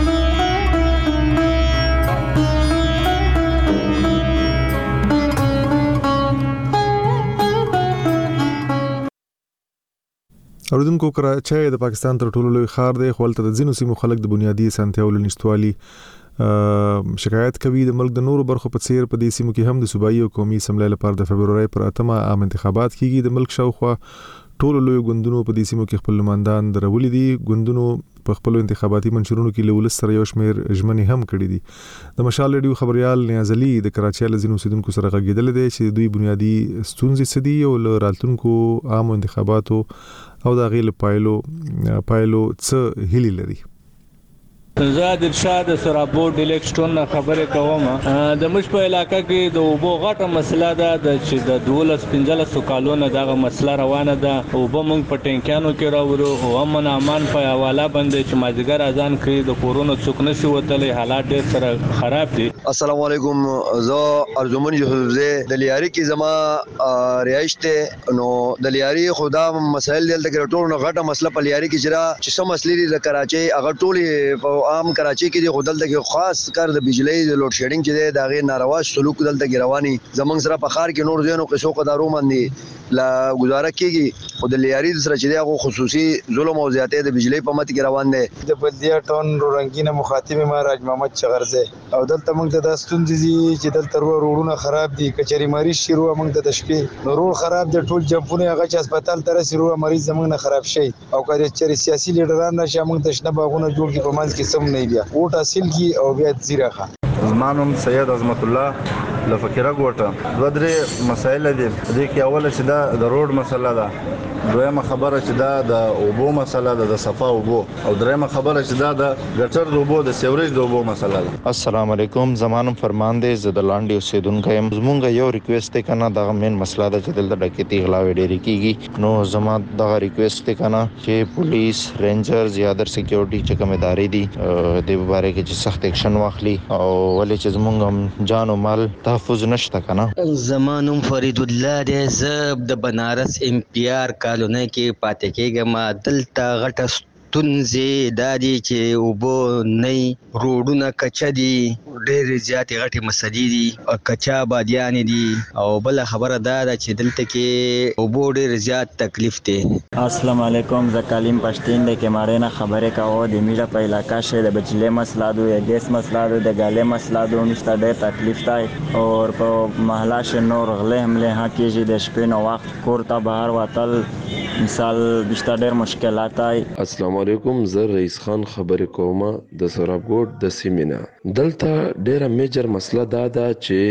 اوریدونکو کراچۍ د پاکستان تر ټولو لوی ښار دی، خو هلته د ځینو سیمو خلک د بنیادي اسانتیاوو له نشتوالي شکایت کوي. د ملک د نورو برخو په څیر په دې سیمو کې هم د صوبایي او قومي اسمبلی لپاره د فبرورۍ پر 8 عام انتخابات کیږي. د ملک شاوخوا ټولو لوی ګوندونو په دې سیمو کې خپل نمایندان درولي دي. ګوندونو په خپل انتخاباتي منشورونو کې له ولس سره یو شمېر ژمنې هم کړې دي. د مشال ریډیو خبريال نیاز علي د کراچۍ له ځینو اوسیدونکو سره غږېدلی دی چې دوی بنیادي ستونزې څه دي او له راتلونکو عامو انتخاباتو او د هغې له پایلو څه هیلې لري. زه د ارشاد سرابورډ الیکشن خبرې کوم. د مش په علاقې کې د اوبو غټه مسله ده چې د 12-15 کالونو دغه مسله روانه ده. اوبه موږ په ټینکانو کې راوړو او امن امان په حواله باندې چې مازیګر اذان کوي د کورونو څوک نشي وتلی. حالات ډېر سره خراب دي. السلام علیکم. زه ارجمن یوسف زه د لیاري کې زما رهائش ته نو د لیاري خدا مسائل دلته کې ټول غټه مسله په لیاري کې جرا چې سم مسلې دي د کراچۍ هغه ټول عام کراچۍ کې د خدل ته خاص کار د بجلی د لوډ شیډینګ چې د هغه ناروا سلوک دلته کې رواني. زمونږ سره په خار کې نور ځینو قصو قدارو باندې لا گزاره کیږي او د لیاري سره چې دغه خصوصي ظلم او زیاتې د بجلی په مت کې روان دي. د بلدیه ټون رنگینه مخاطب ما راج محمد چغرزه او دلته موږ د ستونزې چې دلته روډونه خراب دي. کچري مریض شروع موږ د شپې روډ خراب دي. ټول جمپونه هغه چې هسپتال تر سره مریض زمونږ نه خراب شي او کله چې سیاسي لیډران نشه موږ د شنه باغونه جوړ کی په منځ کې سم نه بیا ووټ حاصل کی او بیا زیرخه. زمانم سید عظمت الله لفکره ګوټه دوه درې مسایل دي. د کې اوله چې دا د روډ مسله ده، دویمه خبره چې دا د اوبو مسله ده، د صفا اوبو، او دریمه خبره چې دا د ګټر د اوبو د سیوریج د اوبو مسله ده. السلام علیکم. زمانم فرمان دی زه د لاندې اوسیدونکی یم. زمونږ یو ریکویست دی کنه دغه مین مسله ده چې دلته ډکیتي غلاوې ډېرې کیږي. نو زما دغه ریکویست دی کنه چې پولیس رینجرز یا ادر سکیورټي چې کوم ادارې دي د باره کې چې سخت اکشن واخلي او ولې چې زمونږ جان او مال تحفظ نشته کنه. زمانم فرید الله دی. زه د بنارس امپیار کالونی کې پاتې کېږم. دلته غټه ستونزې دا دي چې اوبو نه روډونه کچه دي، ډېرې زیاتې غټې مسلې دي، کچه بادیانې دي او بل خبره دا ده چې دلته کې اوبو ډېر زیات تکلیف دی. السلام علیکم. زه کلیم پښتین د کمارې نه خبرې کوم. د میډه په علاقه کې د بجلی مسله ده، د ګیس مسله ده، د ګالې مسله ده، نشته ډېر تکلیف دی او په محله کې نور غلې حملې ها کېږي. د شپې نو وخت کور ته بهر وتل مثال بشته ډېر مشکلات دی. السلام علیکم. زه رئیس خان خبرې کوم د سرابګوټ د سیمینا. دلته ډیره میجر مسله دا ده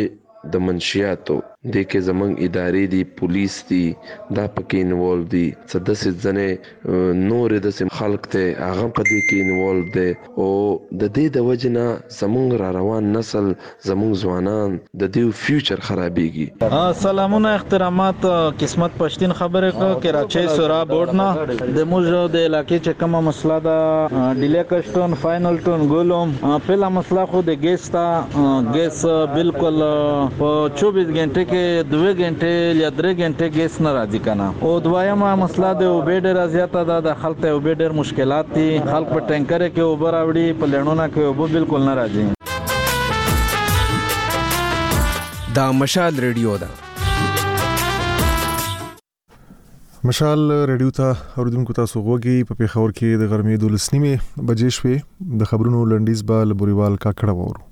چې د منشیاتو د کې زمنګ ادارې دي، پولیس دي، دا پکې انوالو دي. څه داسې ځنې نور داسې خلک ته هغه په دې کې انوالو دي او د دې د وجې نه زمونږ را روان نسل، زمونږ ځوانان د دې فیوچر خرابېږي. سلامونه احترامات. قسمت پښتین خبرې کو کراچۍ سرابورډ نه د موږ د علاقې چې کومه مسله ده ډیلیکشن فاینل ټون ګولوم. پهلا مسله خو د ګیس تا ګیس بالکل په 24 غنټه کې 2 غنټه یا 3 غنټه ګیس نه راځي کنه. او دویمه مسله د اوبه ډېر زیاته ده. د خلک ته اوبه ډېر مشکلات دي. خلک په ټینکر کې اوبه راوړي، په لړونو کې اوبه بالکل نه راځي. دا مشال ریډیو ده. مشال ریډیو ته اوریدونکو تاسو غوږی په پیښور کې د غرمې 12:30 بجې شوې د خبرونو لنډیز به لبوريوال کاکړه وورو.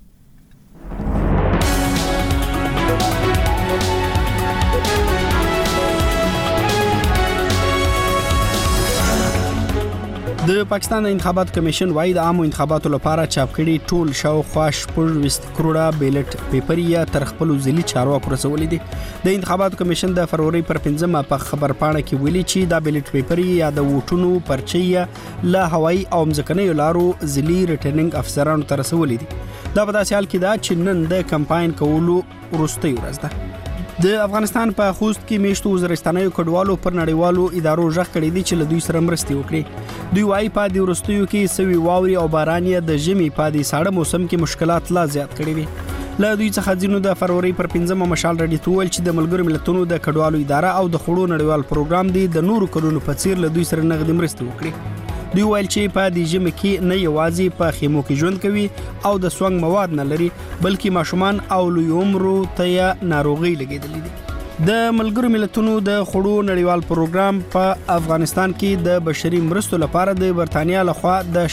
د پاکستان انتخابات کمیشن وايي د عامو انتخاباتو لپاره چاپ کړي ټول شاوخوا 20 کروڑه بیلټ پیپر یا تر خپل ځلي چارواکو رسولې دي. د انتخاباتو کمیشن د فروری پر 15 په خبر پاڼه کې ویلي چې دا بیلټ پیپر یا د ووټونو پرچې له هوایي او ځمکنیو لارو ځلي ریټرنینګ افسرانو ته رسولې دي. دا په داسې حال کې دا چې نن د کمپاین کولو وروستۍ ورځ ده. د افغانستان په خوست کې میشتو وزیرستانیو کډوالو پر نړیوالو ادارو ژغ کړی دي چې له دوی سره مرستې وکړي. دوی وايي په دې وروستیو کې سوي واوري او باران د ژمي په دې ساړه موسم کې مشکلات لا زیات کړي دي. له دوی څخه ځینو د فروری پر 15 مشال رډي تول چې د ملګرو ملتونو د کډوالو اداره او د خړو نړیوال پروګرام دی د نورو کډونو په څیر له دوی سره نغدي مرستې وکړي. دوی ویل چې په دې ژمي کې نه یوازې په خیمو کې ژوند کوي او د سونګ مواد نه لري بلکې ماشومان او لوی عمرو ته ناروغي لګیدلې دي. د ملګرو ملتونو د خړو نړیوال پروګرام په افغانستان کې د بشري مرستو لپاره د برتانیا لخوا د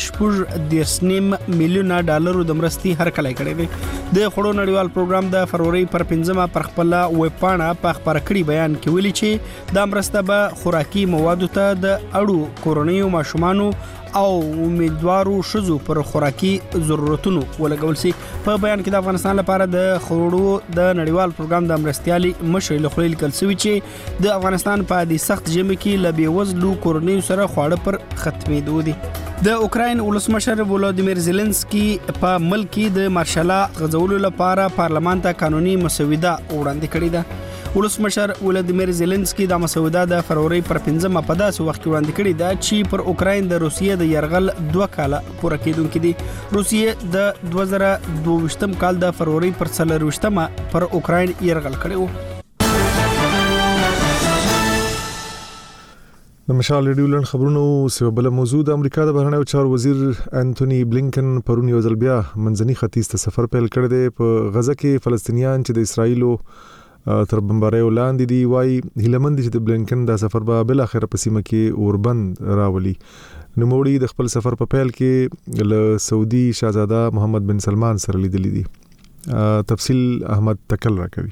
14.9 میلیون ډالر د مرستې هرکلی کړی دی. د خړو نړیوال پروګرام د فروری پر 15 پر خپل ویب پاڼه په خبر کړي بیان کې ویلي چې دا مرسته به خوراکي موادو ته د اړو کورنیو ماشومانو او امیدوارو شذو پر خوراکي ضرورتونو ولګول شي. په بیان کې د افغانستان لپاره د خړو د نړیوال پروګرام د مرستيالي مشر له خلیل کلسوي چې د افغانستان په دې سخت ژمي کې ل بیوزلو کورنیو سره خواړه پر ختمېدو دي. د اوکراین ولسمشر ولادیمیر زيلنسکي په ملک کې د مارشالا غځولو لپاره پارلمان ته قانوني مسوده وړاندې کړې ده. ولسمشر ولادیمیر زيلنسکي د مسوده د فروری پر 15 په داسې وخت کې وړاندې کړې ده چې پر اوکراین د روسیې د يرغل 2 کاله پوره کېدونکې دي. روسیې د 2022 کال د فروری پر 24 پر اوکراین يرغل کړی و. د مشال ریډیو لن خبرونو سیو بل موضوع د امریکا د بهرنیو چارو وزیر انټونی بلینکن پرون یو ځل بیا منځني ختیځ ته سفر پیل کړی دی. په غزه کې فلسطینیان چې د اسرایلو تر بمباریو لاندې دي وایي هیلمند چې د بلینکن د سفر به بل اخر په سیمه کې اوربند راولي. نوموړي د خپل سفر په پیل کې له سعودي شاهزاده محمد بن سلمان سره لیدلې دي. تفصیل احمد تکل راکوي.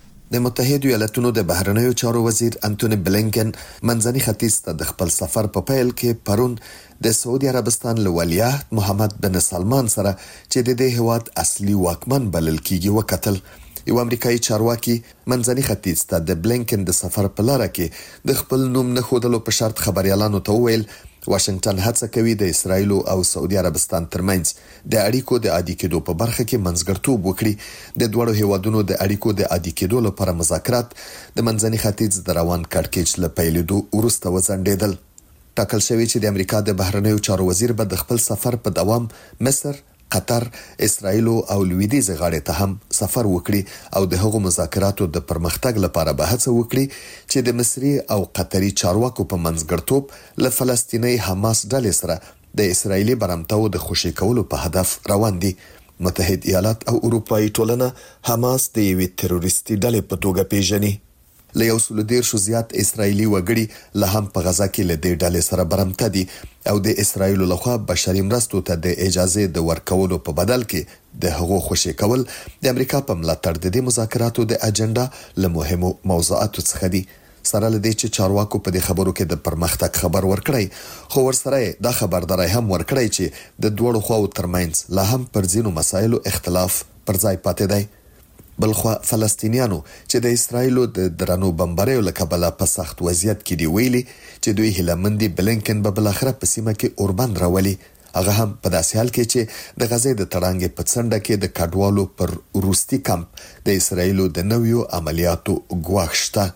د متحده ایالاتونو د بهرنیو چارو وزیر انټونی بلینکن منځني ختیځ ته د خپل سفر په پیل کې پرون د سعودي عربستان له ولیعهد محمد بن سلمان سره چې د دې هیواد اصلي واکمن بلل کیږي وکتل. یو امریکایي چارواکي منځني ختیځ ته د بلینکن د سفر په لار کې د خپل نوم نه خودلو په شرط خبريالانو ته وویل واشنگټن هڅه کوي د اسرایل او سعودي عربستان ترمنځ د اړیکو د عادي کېدو په برخه کې منځګړتوب وکړي. د دوړو هیوادونو د اړیکو د عادي کېدو لپاره مذاکرات د منځني ختیځ د روان کړکېچ له پیلېدو وروسته وځنډېدل. ټاکل شوی چې د امریکا د بهرنیو چارو وزیر به د خپل سفر په دوام مصر، قطر، اسرائیل او لویدیځ غاړې ته هم سفر وکړي او د هغو مذاکراتو د پرمختګ لپاره به هڅه وکړي چې د مصري او قطري چارواکو په منځګړتوب له فلسطیني حماس ډلې سره د اسرایلی برمتو د خوشي کولو په هدف روان دي. متحده ایالات او اروپאי ټولنه حماس د یوې تروریستي ډلې په توګه پیژني. له 110 زیات اسرایلی وګړي له هم په غزا کې له دې ډلې سره برمته دي او د اسرایل لخوا بشري مرستو ته د اجازه د ورکولو په بدل کې د هغو خوشي کول د امریکا په ملاتړ د مذاکراتو د اجنډا له مهمو موضوعاتو څخه دي. سره لدې چې چارواکو په دې خبرو کې د پرمختګ خبر ورکړی خو ورسره دا خبرداري هم ورکړی چې د دوړو خواو ترمنځ لا هم پر ځینو مسایلو اختلاف پر ځای پاتې دی. بلخوا فلسطینیانو چې د اسرایلو د درنو بمباریو له کبله په سخت وضعیت کې دی ویلي چې دوی هیلمندي بلینکن به بل اخره په سیمه کې اوربند راولي. هغه هم په داسې حال کې چې د غزې د تړانګې په څنډه کې د کډوالو پر روستي کمپ د اسرایلو د نویو عملیاتو ګواښ شته.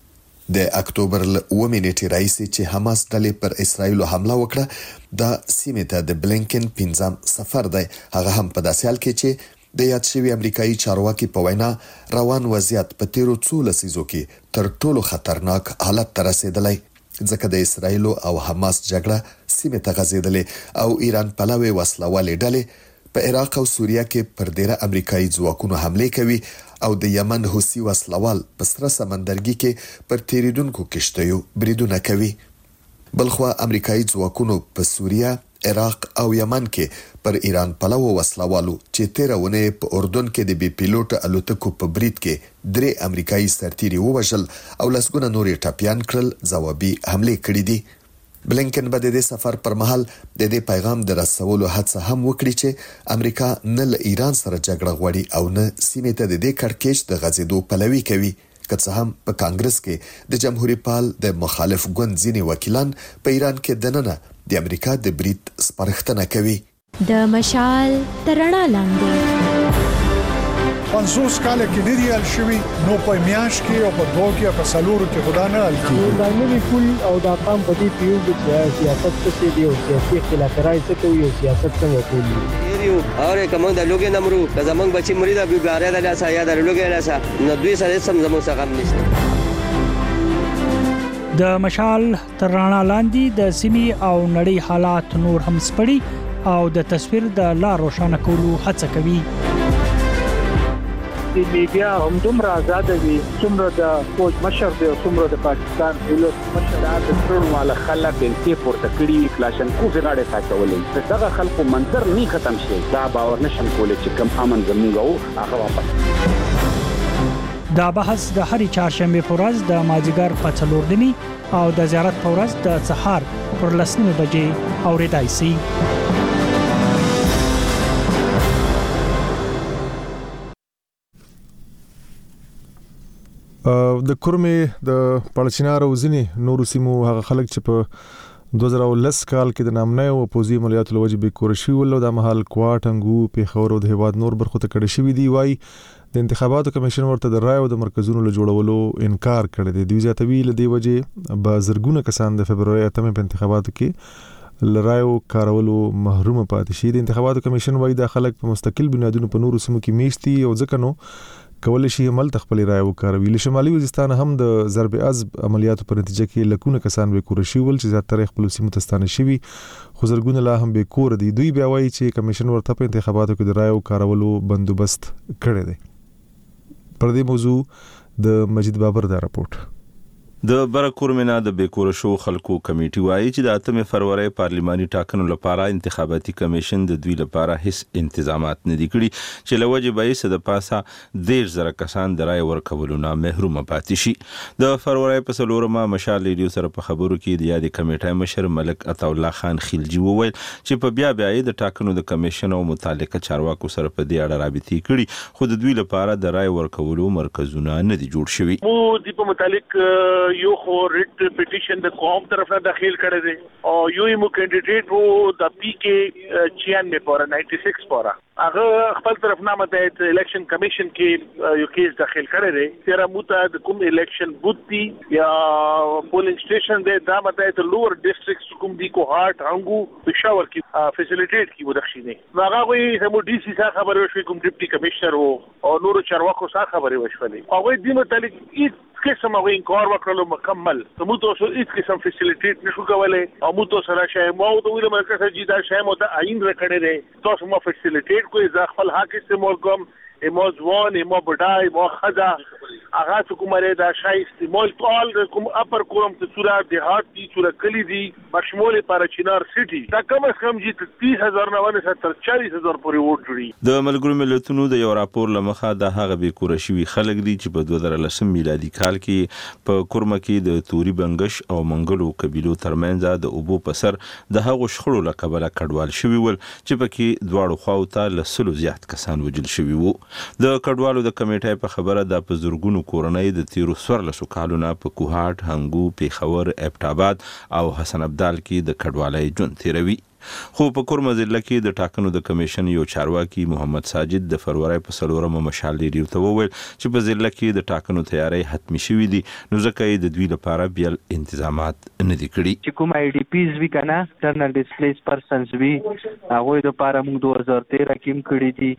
د اکتوبر 9 نیټې راهیسې چې حماس ډلې پر اسرایلو حمله وکړه د سیمې ته د بلینکن 15 سفر دی. هغه هم په داسې حال کې چې د یاد شوی امریکایي چارواکي په وینا روان وضعیت په تیرو څو لسیزو کې تر ټولو خطرناک حالت ته رسیدلی ځکه د اسرایل او حماس جګړه سیمه ته غځېدلې او ایران پلوي وسلوالې ډلې په عراق او سوریه کې پر ډیره امریکایي ځواکونو حمله کوي او د یمن حوثي وسلوال په سره سمندرګي کې پر تیریدونکو کشتیو بریدونه کوي. بلخوا امریکایي ځواکونو په سوریه، عراق او یمن کې پر ایران پلوه وسلوالو چې تیرونه په اردن کې د بي پیلوټ الوتکو په برید کې 3 امریکایي سرتیري ووژل او لسګونه نورې ټپيان کړل، ځوابي حمله کړې دي. بلینکن به د دې سفر پر مهال د دې پیغام د رسولو هڅه هم وکړي چې امریکا نه له ایران سره جګړه غواړي او نه سیمې ته د دې کړکېچ د غځېدو پلوي کوي. که څه هم په کانګرس کې د جمهوریت پال د مخالف ګوند ځینې وکیلان په ایران کې دننه د امریکا د برید سپارښتنه کوي. د مشال تر رڼا لاندې 50 کال کې دی حل شوی، نو په میاش کې او په دوه کې په سالورو کې خدا نه حل کیږي. دا نوی پول او دا قام په دې پیو د سیاست څخه دی او سیاسي اختلافات څخه کوي او سیاست څنګه کوي یو اور کوم د لوګي نمرو که زمنګ بچي مړي د بیګاره د لاسه یا د لوګي لاسه نو دوی سره سم زموږ څخه هم نشته. د مشال تر رڼا لاندې د سیمې او نړۍ حالات نور هم سپړي او د تصویر د لا روښانه کولو هڅه کوي. د میډیا هم دومره آزاد وي څومره د فوج مشر دی او څومره د پاکستان دولت مشر د ټول والا خلک بلکې پورته کړي کلاشنکوف غاړه ساتولې دغه خلکو منظر نه ختم شي. دا باور نشم کولای چې کوم امن زموږ هغه واپس. دا بحث د هرې چهارشنبه په ورځ د مازیګر په 4:30 او د زیارت په ورځ د سهار پر 10:00 بجې اوریدای شي. د کورمې د پړچینار او ځینې نورو سیمو هغه خلک چې په 2010 کال کې د نامنۍ او پوزي عملیاتو لوجه به کورشي ول د محل کوات انګو په خور او د هواد نور برخو ته کړي شوی دی. وای د انتخاباتو کمیشن ورته د رای او د مرکزونو له جوړولو انکار کړی دی. دوی ځاتوی له دی وجه به زرګونه کسان د فبرवरी 8 په انتخاباتو کې لرایو کارولو محروم پاتې شي. د انتخاباتو کمیشن وای د خلک په مستقل بنیادونو په نورو سیمو کې میشتي او ځکه نو کولای شي عمل تخپل رائے وکاروي. له شمالي وزیرستان هم د ضرب عزب عملیاتو په نتیجه کې لکونه کسان به کور شي ول چې زیاتره خپل سیمه تستانه شي خو زرګونه لا هم به کور دي. دوی بیا وایي چې کمیشن ورته په انتخاباتو کې د رائے وکارولو بندوبست کړی دی. پر دې موضوع د مجید بابر دا راپورټ. د برکورمنا د بیکور شو خلکو کمیټي وایي چې د 8 فروری پارلیماني ټاکنو لپاره انتخاباتي کمیشن د دوی لپاره هیڅ انتظامات نه دي کړی چې لوجه به یې د پاسه 10000 کسان د رای ورکولو نه محروم پاتې شي. د فروری په سلورمه مشال ریډیو سره په خبرو کې د یادې کمیټې مشر ملک عطا الله خان خلجی وویل چې په بیا د ټاکنو د کمیشن او متعلقه چارواکو سره په دې اړه رابطې کړي خو د دوی لپاره د رای ورکولو مرکزونه نه دي جوړ شوي. مو د په متعلق یو خو ریټ پټیشن د قوم طرف نه داخل کړی دی او یو یو کینډیډیټ وو د پی کې 96 پورا 96 پورا هغه خپل طرف نه مته الیکشن کمیشن کې یو کیس داخل کړی دی. تیرا موته د کوم الیکشن بوت دی یا پولینګ سټیشن دی دا مته د لوور ډیسټریکټ کوم دی کو هارت هنګو پېښور کې فیسیلیټیټ کی ودخشي نه هغه وي هم ډي سي څخه خبرو شوي کوم ډیپټي کمشنر او نور چارواکو څخه خبرې وشولې هغه د متعلق قسم او انکار وکړلو مکمل مو ته څه هیڅ قسم فیسیلیټیټ نشو کولای او مو ته سره شای مو د ویل مرکز جیدا شای مو ته عین رکړې ده تاسو مو فیسیلیټیټ کوی ځ خپل حق استعمال کوم ایمو ځوان ایمو بډای ایمو خدا هغه حکومت دا شای استعمال ټول کوم اپر کوم ته صورت دیهات دي صورت کلی دي بشمول پر چینار سټي دا کم از کم جی 30000 نه 40000 پورې ووټ جوړي. د ملګرو ملتونو د یو راپور لمخه د هغه به کورشي خلک دي چې په 2010 میلادي کال کې په کورمه کې د توري بنگش او منګلو قبيلو ترمنځ د اوبو پسر د هغو شخړو لقبله کډوال شوی ول چې پکې دواړو خواو ته لسلو زیات کسان وجل شوی وو. د کډوالو د کمیټې په خبره د پزورګونو کورنۍ د تیرو 14 کالونو په کوهاټ هنګو پیښور ابټاباد او حسن ابدال کې د کډوالۍ ژوند تیروي. خو په کورمه ضلع کې د ټاکنو د کمیشن یو چارواکي محمد ساجد د فروری په سلورمه مشال ریډیو ته وویل چې په ضلع کې د ټاکنو تیاری حتمی شوی دي نو ځکه یې د دوی لپاره بیل انتظامات نه دي کړی. چې کوم آی ډی پیز وی کنه انټرنل ډیسپلیس پرسنز وی هغه د لپاره موږ 2013 کې کړی دي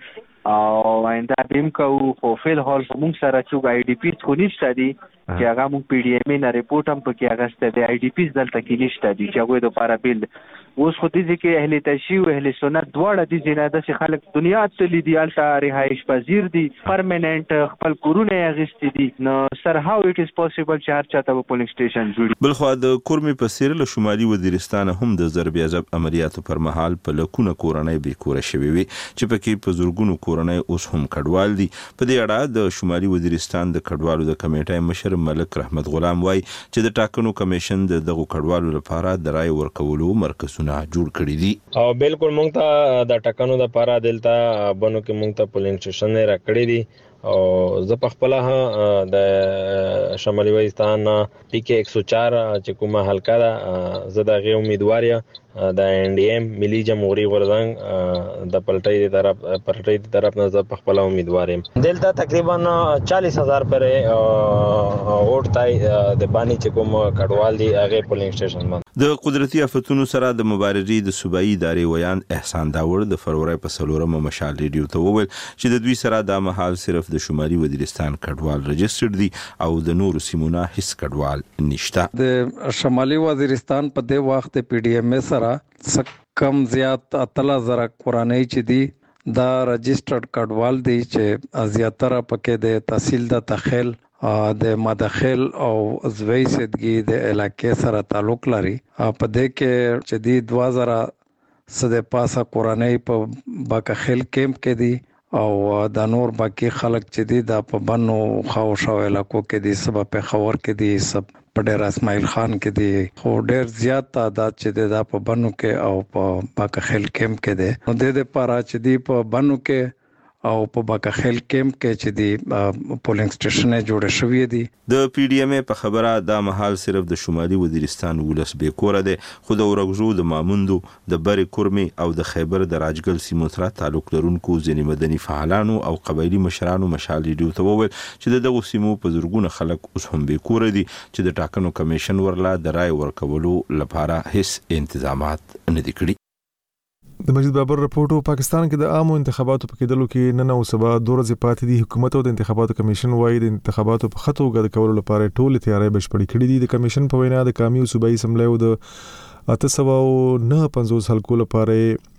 او آینده بیم کو خو فیل هال موږ سره چې آی ډی پیز خو نشته دي چې هغه موږ پی ډی ایم نه ریپورت هم پکې هغه ست دی آی ډی پیز دلته کې نشته دي چې هغه د لپاره بیل اوس خو دې کې اهل تشیع او اهل سنت دواړه دي زیناده چې خلک دنیا ته لیدي الته رهایش پذیر دي پرمننت خپل کورونه اغستې دي نو سر هاو اټ از پوسیبل چې هر چاته په پولینګ سټیشن جوړي. بلخو د کورمې په څیر له شمالي وزیرستان هم د ضرب عذاب عملیاتو پر مهال په لکونه کورنۍ بې کوره شوې وي چې پکې په زورګونو کورنۍ اوس هم کډوال دي. په دې اړه د شمالي وزیرستان د کډوالو د کمیټې مشر ملک رحمت غلام وایي چې د ټاکنو کمیشن دغه کډوالو لپاره د رای ورکولو مرکزونه جوړ کړي دي. او بالکل مونږ ته د ټاکنو لپاره دلته بنو کې مونږ ته پولینګ سټیشن را کړی دي او زه په خپل د شمالي وزیرستان پی کې 104 چې کومه حلقه ده زه د غي امیدوار یم د ان ډي ام ملي جمهوریت غورځنګ د پلټۍ د طرف نه زه په خپل امیدوار یم. دلته تقریبا 40,000 پر ووټ تای د بانی چې کوم کډوال دي هغه پولینګ سټیشن باندې. د قدرتي آفتونو سره د مبارزې د صوبایي ادارې ویان احسان داور د فروری په 4 مشال ریډیو ته وویل چې د دوی سره د مهال صرف د شمالي وزیرستان کډوال رجستر دي او د نورو سیمونو هیڅ کډوال نشته. د شمالي وزیرستان په د وخت پی ډی ایم سره کم زیات 3000 کورنۍ چې دي دا رجسترډ کډوال دي چې زیاتره پکې د تحصیل د تخیل د مداخل او زوی سدګي د علاقې سره تعلق لري. په دې کې چې دی 2000 سده پاسه کورنۍ په باکخیل کیمپ کې دي او د نور باقی خلک چې دي د په بنو خاوشو علاقو کې دي سبا په خور کې دي سب په ډیر اسماعیل خان کې دي خو ډیر زیات تعداد چې د په بنو کې او په باکخیل کیمپ کې دي. نو د لپاره چې دي په بنو کې او په باکخیل کیمپ کې چې دی پولینګ سټیشن جوړ شوی دی. د پی ډی ایم په خبره د محل صرف د شمالي وزیرستان ولس به کوره ده خو د ورغزو د ماموندو د بری کورمي او د خیبر د راجګل سیمو سره تعلق لرونکو ځینې مدني فعالانو او قبایلی مشرانو مشال ریډیو ته وویل چې دغه سیمو په زورګونه خلک اوس هم به کوره دي چې د ټاکنو کمیشن ورلا د رای ورکولو لپاره هیڅ انتظامات نه دي کړی. د مجید بابر رپورټو پاکستان کې د عامو انتخاباتو په کېدلو کې نن او سبا 2 ورځې پاتې دي. حکومت او د انتخاباتو کمیشن وايي د انتخاباتو په خطو غږ کولو لپاره ټول تیاری بشپړې کړې دي. د کمیشن په وینا د قومي او صوبایي اسمبلی او د 859 حلقو لپاره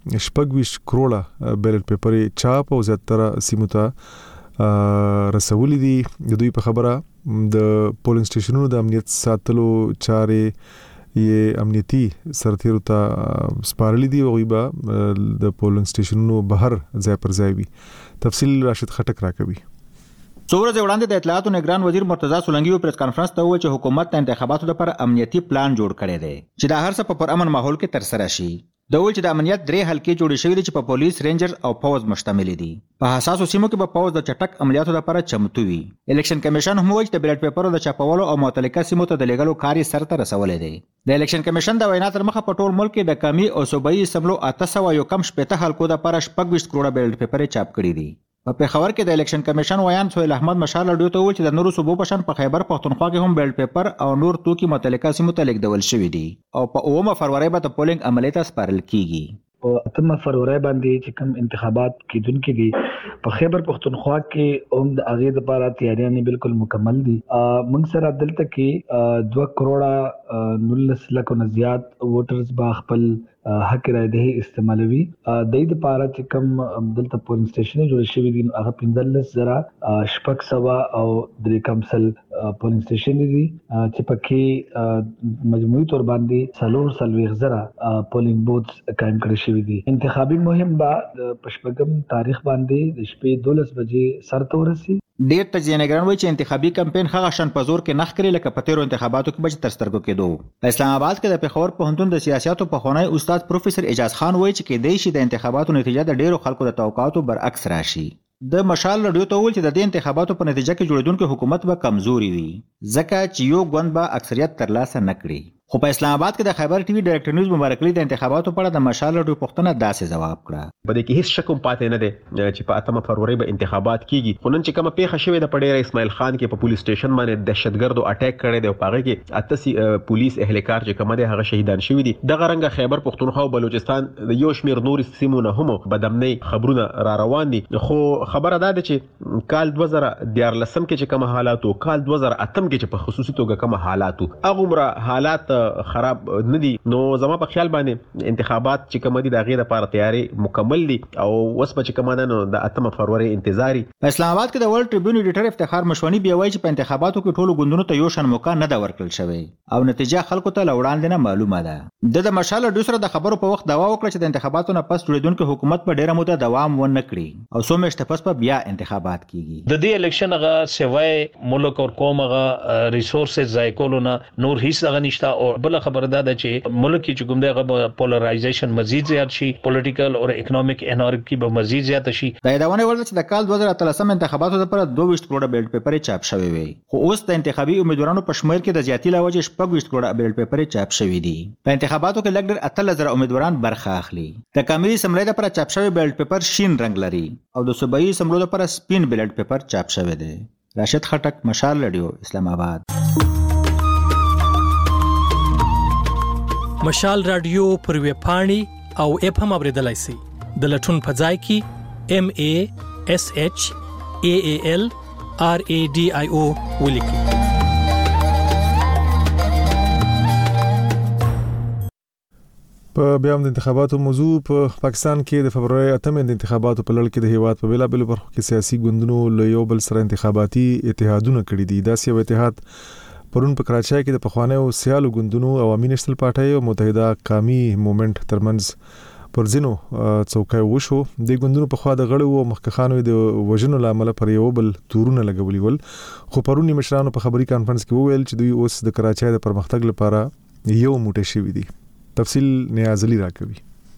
26 کروڑه بیلټ پیپر چاپ او زیاتره سیمو ته رسولې دي. د دوی په خبره د پولینګ سټیشنونو د امنیت ساتلو چارې یې امنیتي سرتیرو ته سپارلي دي او غیبه د پولینګ سټیشنونو بهر ځای پر ځای وي. تفصیل راشد خټک راکوي. څو ورځې وړاندې د اطلاعاتو نگران وزیر مرتضی سولنګي په پریس کانفرنس ته وویل چې حکومت د انتخاباتو لپاره امنیتي پلان جوړ کړی دی چې دا هر څه په پرامن ماحول کې تر سره شي. د ویل چې د امنیت 3 حلقې جوړې شوې دي چې په پولیس، رینجرز او پوز مشتمل دي. په حساسو سیمو کې په پوز د چټک عملیاتو لپاره چمتو وي. الیکشن کمیشن هم وایي چې د بیلټ پیپرو د چاپولو او متعلقه سیمو ته د لېږلو کار یې سرته رسولی دی. د الیکشن کمیشن د وینا تر مخه په ټول ملک کې د قومي او صوبایي اسمبلو 800 حلقو لپاره 26 کروڑه بیلټ پیپر چاپ کړي دي. په پیښور کې د الیکشن کمیشن ویان سهیل احمد مشال اډیو ته وویل چې د نورو صوبو په شان په خیبر پښتونخوا کې هم بیلټ پیپر او نور توکي متعلقه سیمو ته لیږدول شوي دي او په 9 فروری به د پولینګ عملیات سپارل کیږي. په 8 فروری باندې چې کوم انتخابات کیدونکي دي په خیبر پښتونخوا کې هم د اغه لپاره تیاریاں بالکل مکمل دي. موږ سره دلته کې 2 کروڑه 19 لک نه زیات ووټرز با خپل حق رائے دهي استعمالوي. د دې لپاره چې کوم دلته پولینګ سټیشن جوړ شوی دي هغه 15,000 شپږ سوا او درې کمسل پولینګ سټیشن دي چې پکې مجموعي تور باندې 340,000 پولینګ بوتس قائم کړی شوی دي. انتخابي مهم به پښپګم تاریخ باندې د شپې 12 بجې سرته ورسي. ډیر تجزیه‌نګران وایي چې انتخابي کمپاین هغه شان په زور کې نخ کړي لکه په تیرو انتخاباتو کې به تر سترګو کېدو. په اسلام آباد کې د پیښور پوهنتون د سیاستو پخوانی استاد پروفیسور اعجاز خان وایي چې کېدای شي د انتخاباتو نتیجه د ډیرو خلکو د توقعاتو برعکس راشي. د مشال رادیو ته ویل چې د دې انتخاباتو په نتیجه کې جوړیدونکو حکومت به کمزوري وي ځکه چې یو ګوند به اکثریت ترلاسه نه کړي. خو په اسلام آباد کې د خیبر ټي وي ډایرکټر نیوز مبارک علي د انتخاباتو په اړه د مشال رادیو پوښتنه داسې جواب کړه. په دې کې هیڅ شک پاتې نه دی چې په 8 فروری به انتخابات کیږي. خو نن چې کومه پیښه شوې ده په ډېر اسماعیل خان کې په پولیس سټیشن باندې دهشتګردو اٹیک کړی دی او په هغه کې 8 پولیس اهلکار چې کومه ده هغه شهیدان شوي دي. دغه رنګه خیبر پښتونخوا او بلوچستان د یو شمیر نور سیمونه هم بدامنۍ خبرونه را روان دي. خو خبره ده چې کال 2014 کې چې کومه حالات او کال 2008 کې چې په خصوصي توګه کومه حالات هغه عمره حالات خراب نه دي. نو زما په خیال باندې انتخابات چې کوم دي د غیر لپاره تیاری مکمل دي او اوس په چې کوم ده نو د 8 فروری انتظاری. په اسلام آباد کې د ورلد ټریبیون ایډیټر افتخار مشونی بیا وایي چې په انتخاباتو کې ټولو ګوندونو ته یو شان موقع نه دا ورکړل شوی او نتیجه خلکو ته لوړاندې نه معلومه ده. د مشال ډوسره د خبرو په وخت داوا وکړه چې د انتخاباتو نه پس جوړیدونکو حکومت په ډیره موده دوام ونه کړي او څو میاشتې پس په بیا انتخابات کیږي. د دې الیکشن هغه سوای ملک او قوم هغه ریسورسز ځای کولونه نور هیڅ هغه نشته او بل خبره ده چې ملک کې کوم دغه پولرایزیشن مزید زیات شي، پولیټیکل او اکونومیک انارکی به مزید زیات شي. دا یادونه ورته چې د کال 2013 انتخاباتو لپاره 22 کروڑه بیلټ پیپر چاپ شوی وي خو اوس د انتخابي امیدوارانو په شمیر کې د زیاتی لاوجه 26 کروڑه بیلټ پیپر چاپ شوی دي. په انتخاباتو کې لګ ډېر 18000 امیدواران برخه اخلي. د کاملي سملې لپاره چاپ شوی بیلټ پیپر شین رنگ لري او د صوبایي سملو لپاره سپین بیلټ پیپر چاپ شوی دی. راشد خټک، مشال رادیو، اسلام آباد. مشال رادیو پر ویب پاڼې او اپ هم اوریدلای شئ. د لټون په ځای کې MASHAALRADIO ولیکئ. په بیا هم د انتخاباتو موضوع په پاکستان کې د فبرवरी 8 د انتخاباتو په لړ کې د هیواد په بیلابل برخو کې سیاسي ګوندونو له یو بل سره انتخاباتي اتحادونه کړي دي. دا یو اتحاد پرون په کراچۍ کې د پخوانیو سیالو ګوندونو عوامي نېشنل پارټي او متحده قومي موومېنټ ترمنځ پر ځینو څوکۍ وشو. د ګوندونو په خوا د غړو او مخکخانو د وژنو لامل پر یو بل تورونه لګولي ول خو پرونی مشرانو په خبري کانفرنس کې وویل چې دوی اوس د کراچۍ د پرمختګ لپاره یو موټی شوي دي. تفصیل نیازلی راکوي.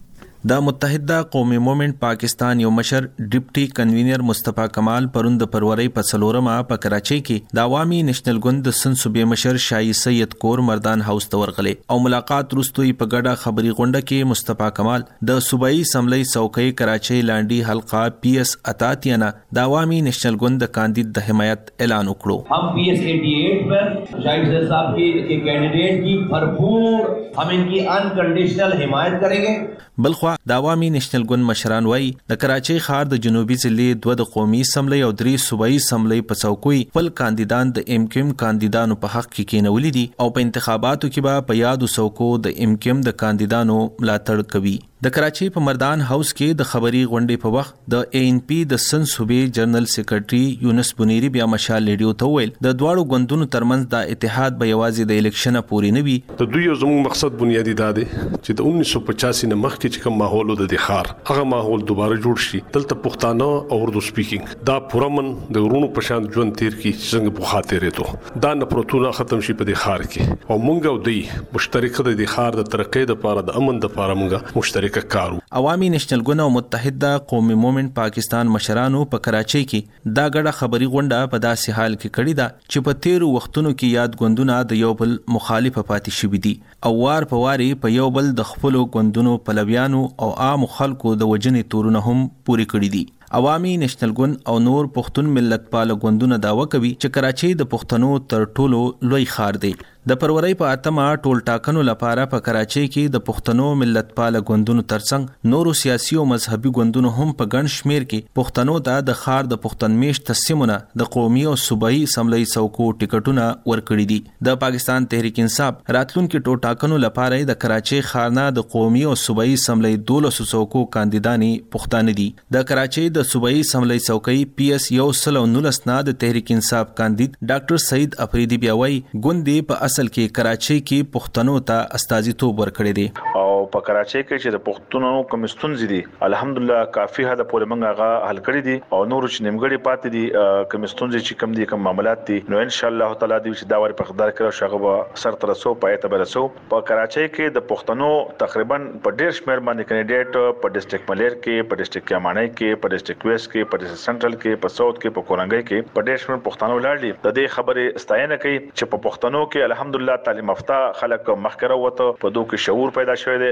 د متحده قومي موومېنټ پاکستان یو مشر ډیپټي کنوینر مصطفی کمال پرون د فروری په 4 په کراچۍ کې د عوامي نېشنل ګوند د سن صوبې مشر شاهي سید کور مردان هاوس ته ورغلي او ملاقات وروسته په ګډه خبري غونډه کې مصطفی کمال د صوبایي سملې څوکۍ کراچۍ لانډي حلقه PS اتاتیانا د عوامي نېشنل ګوند د کاندید د حمایت اعلان وکړو. हम PS 88 पर शाहिद साहब के कैंडिडेट की भरपूर हम इनकी अनकंडीशनल हिमायत करेंगे. بلخوا د عوامي نېشنل ګوند مشران وایي د کراچۍ ښار د جنوبي ضلع 2 د قومي اسمبلی او 3 صوبایي اسمبلی په څوکۍ خپل کاندیدان د MKM کاندیدانو په حق کې کېنولي دي او په انتخاباتو کې به په یادو څوکو د MKM د کاندیدانو ملاتړ کوي. د کراچۍ په مردان هاوس کې د خبري غونډې په وخت د ANP د سن صوبې جنرال سیکریټري یونس بنيري بیا مشال ریډیو ته ویل د دواړو ګوندونو ترمنځ د اتحاد به یوازې د الیکشن پورې نه وي. د دوی زموږ مقصد بنیادی دا دی چې د 1985 نه مخکې چې کوم ماحول د ښار هغه ماحول دوباره جوړ شي. دلته پښتانه او اردو سپیکینګ دا پرمن د ورونو په شان ژوند تیر کی څنګه په خاطر ته دا نفرتونه ختم شي په دې ښار کې او مونږ او دوی مشترک د دې ښار د ترقۍ لپاره د امن لپاره مونږ مشترک کارو. عوامي نېشنل ګوند او متحده قومي موومېنټ پاکستان مشرانو په کراچۍ کې دا ګډه خبري غونډه په داسې حال کې کړې ده چې په تیرو وختونو کې یاد ګوندونه د یو بل مخالفه پاتې شوي دي او وار په واري په یو بل د خپلو ګوندونو پلویانو او عام خلکو د وجنې تورونه هم پوری کړی دي. عوامي نېشنل ګوند او نور پښتون ملت پال ګوندونه داوا کوي چې کراچۍ د پښتنو تر ټولو لوی ښار دی. د فروری په 8 ټول ټاکنو لپاره په کراچۍ کې د پښتنو ملت پال ګوندونو ترڅنګ نورو سیاسي او مذهبي ګوندونو هم په ګڼ شمیر کې پښتنو ته د ښار د پښتون میش تسمونه د قومي او صوبایي اسمبلی څوکو ټیکټونه ورکړي دي. د پاکستان تحریک انصاف راتلونکو ټول ټاکنو لپاره د کراچۍ ښار نه د قومي او صوبایي اسمبلی 12 څوکو کاندیدانی پښتانه دي. د کراچۍ د صوبایي اسمبلی څوکۍ PS 119 نه د تحریک انصاف کاندید ډاکټر سعید افریدی بیا وایي ګوندې په اصل کې کراچۍ کې پښتنو ته استازیتوب ورکړي دي او په کراچۍ کې چې د پښتنو کوم ستونزې دي الحمدلله کافي حد پورې موږ هغه حل کړی دي او نور چې نیمګړي پاتې دي کوم ستونزې چې کوم دي کوم معاملات دي نو ان شاء الله تعالی دوی چې دا ور په خدای کړو شغه سر تر سو پای ته برسو. په کراچۍ کې د پښتنو تقریبا په ډیر شمیر باندې کینډیډیټ په ډیسټریکټ ملیر کې په ډیسټریکټ کیمانای کې په ډیسټریکټ ویسټ کې په ډیسټریکټ سنټرل کې په ساوث کې په کورنګي کې په ډیر شمیر پښتنو لاړ دي. د دې خبره ستاینه کوي چې په پښتنو کې الحمدلله تعلیم یافته خلک مخکره وته په دوه کې شعور پیدا شوی دی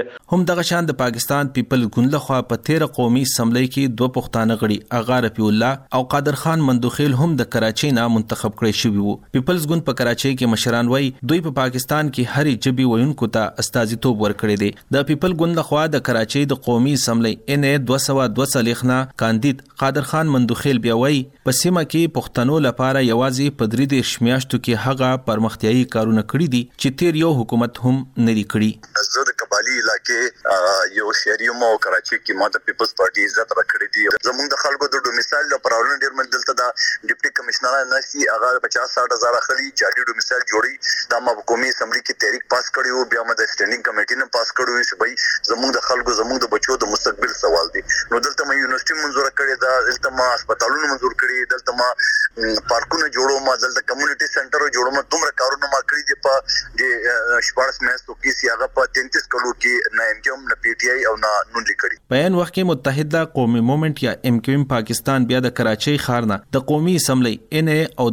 دی. هم دغه شان د پاکستان پیپل ګوند لخوا په 13 قومي اسمبلی کې 2 پښتانه غړي اغا رفیع الله او قادر خان مندوخیل هم د کراچۍ نه منتخب کړي شوی وو. پیپلز ګوند په کراچۍ کې مشران وای دوی په پاکستان کې هرې جبي وینکو ته استازیتوب ورکړي دي. د پیپل ګوند لخوا د کراچۍ د قومي اسمبلی ان 242 نه کاندید قادر خان مندوخیل بیا وای په سیمه کې پښتنو لپاره یوازې په 3 میاشتو کې هغه پرمختیايي کارونه کړی دي چې تیر یو حکومت هم نری کړی. زه د قبالي علاقې یو شهري مو کراچۍ کې ماته پیپلز پارټي عزت راکړی دي. زموږ د خلکو د ډومیسایل لپاره ډیر من دلته د ډیپټي کمشنر نشي هغه 50-60 هزار خلی جاري ډومیسایل جوړي دا ما قومي اسمبلی کې تحریک پاس کړیو بیا ما د سټینډینګ کمیټې نه پاس کړو چې بھائی زموږ د خلکو زموږ د بچو د مستقبل سوال دی. نو دلته ما یونیورسيټي منزور کړی دا دلته ما هسپتالونه منزور کړی دلته ما پارکونه جوړو ما دلته کمیونټي سنټر جوړو ما دومره کارونه ما کړی دي په د شپارس میاشتو کې سی هغه په 33 کلو کې نه MQM نه PTI او نه نون لیکړي. په ان وخت کې متحده قومي موومېنټ یا MQM پاکستان بیا د کراچۍ ښار نه د قومي اسمبلی NA او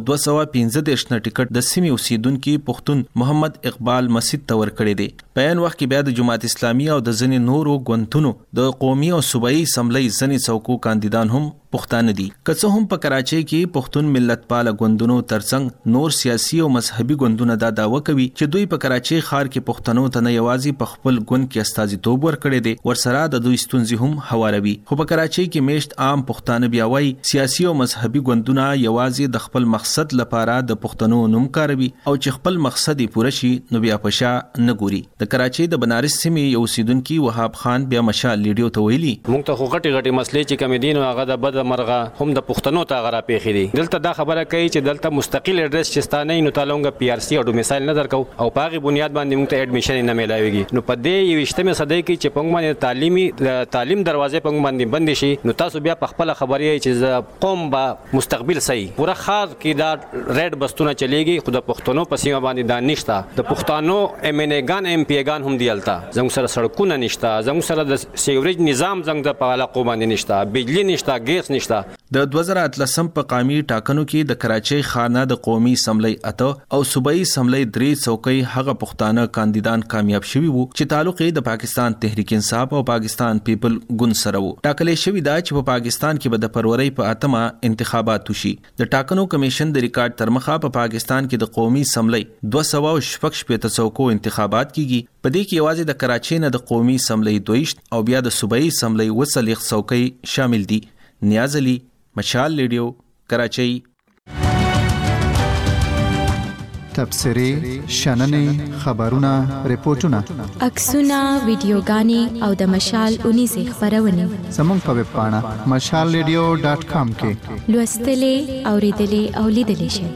215 نه ټیکټ د سیمې اوسیدونکو پښتون محمد اقبال مسجد ته ورکړی دی. په ان وخت کې بیا د جماعت اسلامي او د ځینې نورو ګوندونو د قومي او صوبایي اسمبلی ځینې څوکو کاندیدان هم پښتانه دي. که څه هم په کراچۍ کې پښتون ملت پال ګوندونو ترڅنګ نور سیاسي او مذهبي ګوندونه دا دعوه کوي چې دوی په کراچۍ ښار کې پښتنو ته نه یوازې په خپل ګوند کې استازیتوب ورکړي دي ورسره د دوی ستونزې هم هواروي. خو په کراچۍ کې میشت عام پښتانه بیا وایي سیاسي او مذهبي ګوندونه یوازې د خپل مقصد لپاره د پښتنو نوم کاروي او چې خپل مقصد یې پوره شي نو بیا په شا نه ګوري. د کراچۍ د بنارس سیمې یو اوسیدونکي وهاب خان بیا مشال لیډیو ته ویلي موږ ته خو غټي مسلې چې کم دي نو هغه د بد مرغه هم د پښتنو ته غره پیخي دي. دلته دا خبره کوي چې دلته مستقل اډرس چستانه نو تعلقه PRC او ډومیسایل نه درکو او پاغي بنیاد باندې موږ ته اډمیشن نه ملایويږي. نو په دې 20مه صدۍ کې چې پنګ باندې تعلیم دروازې پنګ باندې بند شي نو تاسو بیا په خپل خبرې چې قوم به مستقبل صحیح پورا خاص کې دا ریډ بستونه چلیږي خو د پښتنو په سیمه باندې دا نشته. د پښتنو MNA ګان MP ګان هم دیالتا زموږ سره سړکونه نشته زموږ سره د سیوریج نظام زموږ د په علاقو باندې نشته بجلی نشته ګیس نشته. د 2013 په قومي ټاکنو کې د کراچۍ خانه د قومي اسمبلی اته او صوبایي اسمبلی 3 څوکۍ هغه پښتانه کاندیدان کامیاب شوي وو چې تعلق یې د پاکستان تحریک انصاف او پاکستان پیپل ګوند سره وو. ټاکلې شوی دا چې په پاکستان کې به د فروری په 8مه انتخابات وشي. د ټاکنو کمیشن د ریکارډ تر مخه په پاکستان کې د قومي اسمبلی 216 څوکو انتخابات کیږي. په دې کې یوازې د کراچۍ نه د قومي اسمبلی 22 او بیا د صوبایي اسمبلی 40 څوکۍ شامل دي. نیاز علي مشال لیډیو کراچۍ. تبصرې شننې خبرونه ریپورتونه عکسونه ویډیوګانې او د مشال 19 خبرونه زموږ په ویب پاڼه mashalradio.com کې لوستلې اوریدلې او لیدلې شئ.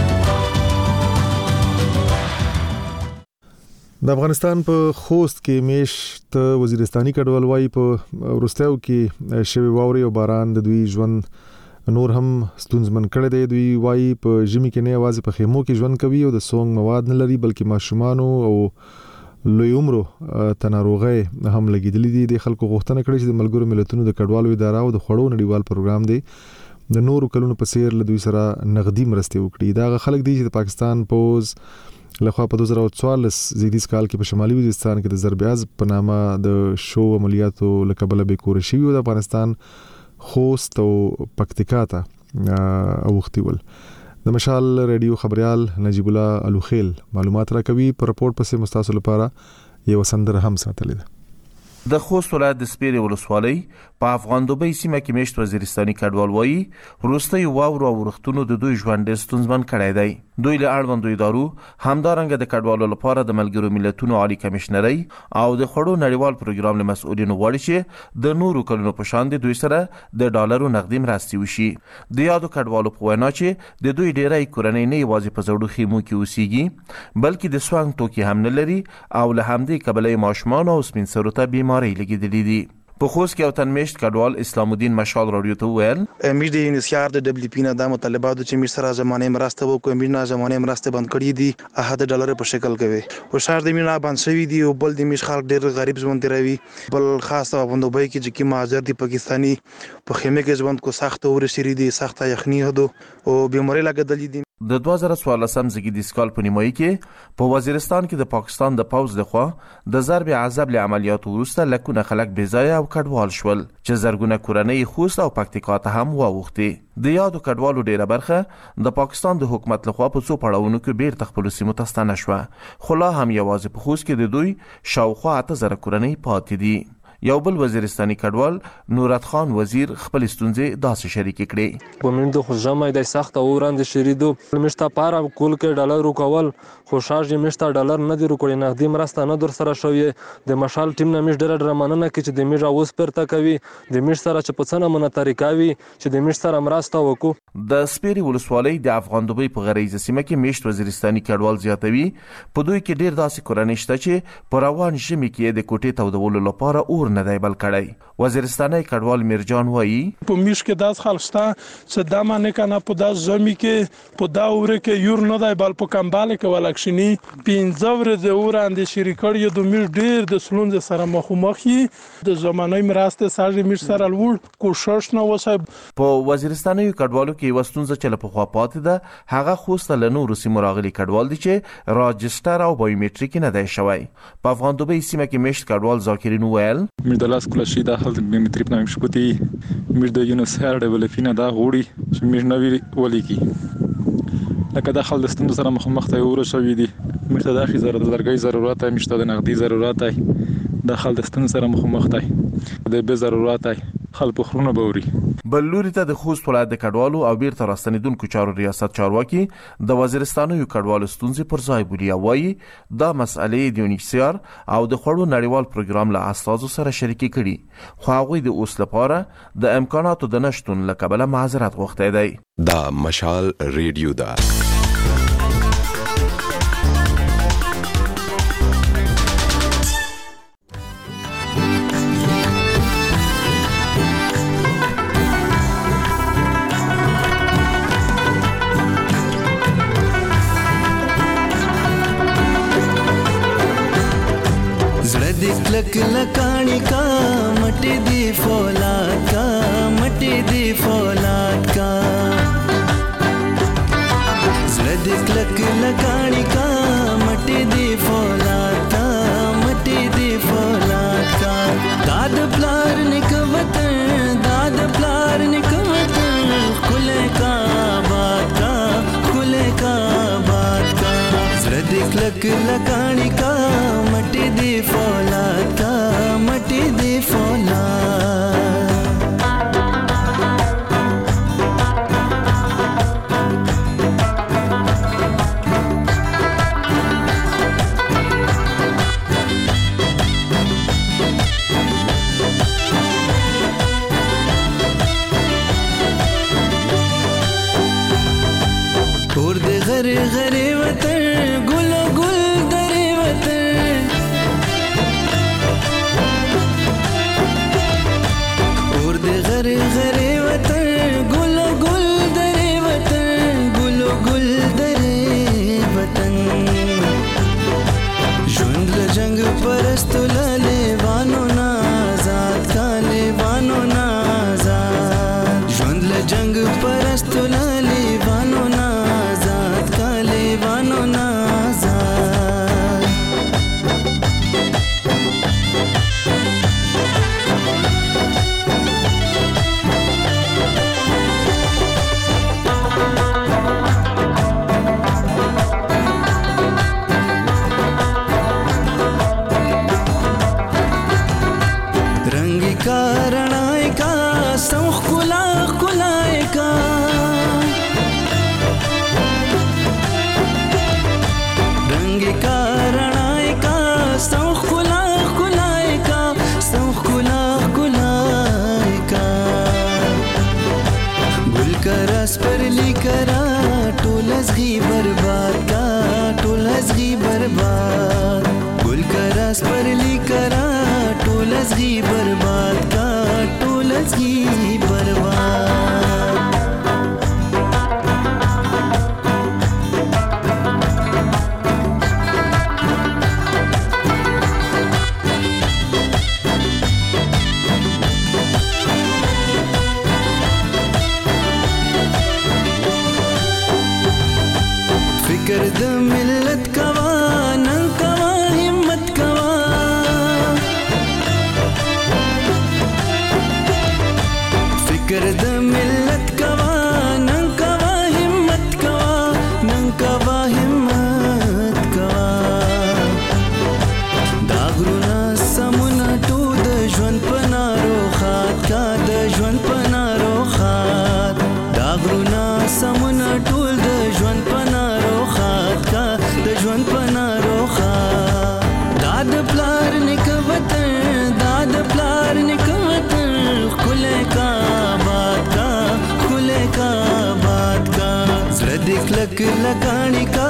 د افغانستان په خوست کې میشت وزیرستاني کډوال وای په ورستیو کې شوی واوري او باران د دوی ژوند نور هم ستونزمن کړی دی. دوی وای په ژمي کې نه یوازې په خیمو کې ژوند کوي او د سونګ مواد نه لري بلکې ماشومانو او لوی عمرو تناروغي هم لګیدلې دي. د خلکو غوښتنه کړې چې د ملګرو ملتونو د کډوالو اداره او د خړو نړیوال پروګرام دی د نورو کلونو په سیر له دوی سره نغدي مرستې وکړي. دا خلک دي چې د پاکستان پوز لخوا په 2014 زیدیز کال کې په شمالي وزیرستان کې د ضربیاز په نامه د شو عملیاتو لکبله به کور شي او د افغانستان خوست او پکتیکا ته اوختیول. د مشال ریډیو خبريال نجیب الله الوخیل معلومات راکوي. په رپورت پسې مستاسو لپاره یو سندره هم ساتلې ده. د خوست ولایت د سپیرې ولسوالۍ په افغان دوبۍ سیمه کې میشت وزیرستاني کډوال وایي وروستۍ واورو او ورښتونو د دوی ژوند ډېر ستونزمن کړی دی. دوی له اړوندو ادارو همدارنګه د کډوالو لپاره د ملګرو ملتونو عالی کمشنرۍ او د خړو نړیوال پروګرام له مسؤلینو غواړي چې د نورو کلونو په شان دوی سره د ډالرو نغدي مرستې وشي. د یادو کډوالو په وینا چې د دوی ډېری کورنۍ نه یوازې په زړو خیمو کې اوسېږي بلکې د سوانګ توکي هم نه لري او له همدې کبله ماشومان او سپین سرو ته بیماری لګېدلې دي. په خوست کې او تنمیشت کډوال اسلام الدین مشال رادیو ته ویل امیر د انسیار د WP نه د مطالبات چې میر سره زمانه مرسته وکړو امیر نه زمانه مرسته بند کړی دي احد ډالر په شکل کوي او شهر د میر نه باندې شوی دی او بل د میر خلک ډېر غریب ژوند تیروي بل خاص په بندوبای کې چې مهاجر دي پاکستانی په خیمه کې ژوند کو سخت او رسېری دي سخت یخني هدو او بیماری لګیدلې دي. د 2014 زیږدیز کال په نیمایي کې په وزیرستان کې د پاکستان د پوځ لخوا د ضرب عذاب له عملیاتو وروسته لکونه خلک بېځایه او کډوال شول چې زرګونه کورنۍ خوست او پکتیکا ته هم واوښتې. د یادو کډوالو ډیره برخه د پاکستان د حکومت لخوا په څو پړاوونو کې بیرته خپلو سیمو ته ستانه شوه، خو لا هم یوازې په خوست کې د دوی شاوخوا 8000 کورنۍ پاتې دي. یو بل وزیرستاني کډوال نورت خان وزیر خپل ستونزې داسې شریکې کړې. په من د خوشامه د سخت اوران د شریدو مشتا پاره کول کې ډالر کول خوشاج مشتا ډالر نه دی رکوړي نقدي مرسته نه در سره شوې د مشال ټیم نه مش ډېر مننه کې چې د میجا اوس پرته کوي د میش سره چې په څنګه مونږ طریقاوي چې د میش سره مرسته وکړو. د سپیري ولسوالۍ د افغان دوبۍ په غریزه سیمه کې میشت وزیرستاني کډوال زیاتوي. په دوی کې ډېر داسې کورنۍ شته چې په روان ژمي کې د کوټې تودولو لپاره اور نه دی بل کړی. وزیرستاني کډوال میرجان وایي په میش کې داس خلشته چې دا معنی کنه په داس زمي کې په دا اور کې یور نه دی بل په کمباله کې ولکشنی 15 ورځې اور اند شریکړی د میش ډیر د سلونز سره مخومخي د زماني مراسته سره میش سره لوړ کوشش نه وسه. په وزیرستاني کډوالو کې وستونزه چې په خوا پاتې ده هغه خوست له نورو سیمو راغلي کډوال دي چې راجستر او بایومټریک نه دی شوی. په افغان دوبۍ سیمه کې میشت کډوال ذاکرین ویل مردلاس کله شي داخل بمیتریپ نام شپتی مرد یونسر ډیولپینه دا غوړي چې مرنوي ولي کی لکه داخل د ستند سره مخ ته ور شوې دي مرته داخلي لرګي ضرورت ہے مشته د نقدي ضرورت ہے داخل د ستند سره مخ ته د به ضرورت ہے خلک خرونه بوري. بل لوري ته د خوست ولایت د کډوالو او بیرته راستنیدونکو چارو ریاست چارواکي د وزیرستانو یو کډوالو ستونزې پر ځای بولي او وايي دا مسئلې د یونیسیار او د خړو نړیوال پروګرام له استادو سره شریکي کړي خو هغه د اوس لپاره د امکاناتو د نشټون له کبله معذرت غوښتي دی. دا مشال ریډیو دا लक लकानी का मटे दी फौलाद का मटे दी फौलाद का जरदिक लक लकानी का मटे दी फौलाद का मटे दी फौलाद का दाद प्लार निकवतन दाद प्लार निकवतन खुले का बात का खुले का बात का जरदिक लक लकानी का मटे दी फौलाद का मटे दी फौलाद और दे घरे घरे वतन गुलो गुल दरे वतन और दे घरे घरे वतन गुलो गुल दरे वतन गुलो गुल दरे वतन जुंद जंग परस्त लाले वानो ना आजाद का ले वानो ना आजाद जुंद जंग परस्त लाले वानो ना वानो नाज़ाद रंग का रणाय का सौख कुला कुलाय का कारणाय का सौख खुला खुलाय का सौख खुला खुलाय का गुल का रस पर लिकरा टोलसगी बर्बाद का टोलसगी बर्बाद गुल का रस पर लिकरा टोलसगी बर्बाद का टोलसगी बर्बाद فکر د ملت کوا نن کوا همت کوا نن کوا همت کوا دا غرونا سمونه ټول د ژوند پنارو خات کا د ژوند پنارو خات دا غرونا سمونه ټول د ژوند پنارو خات کا د ژوند پنارو خات دا د پلار نیک وطن دا د پلار نیک وطن خله کا بات کا خله کا بات کا زړه دې کلک لکانی کا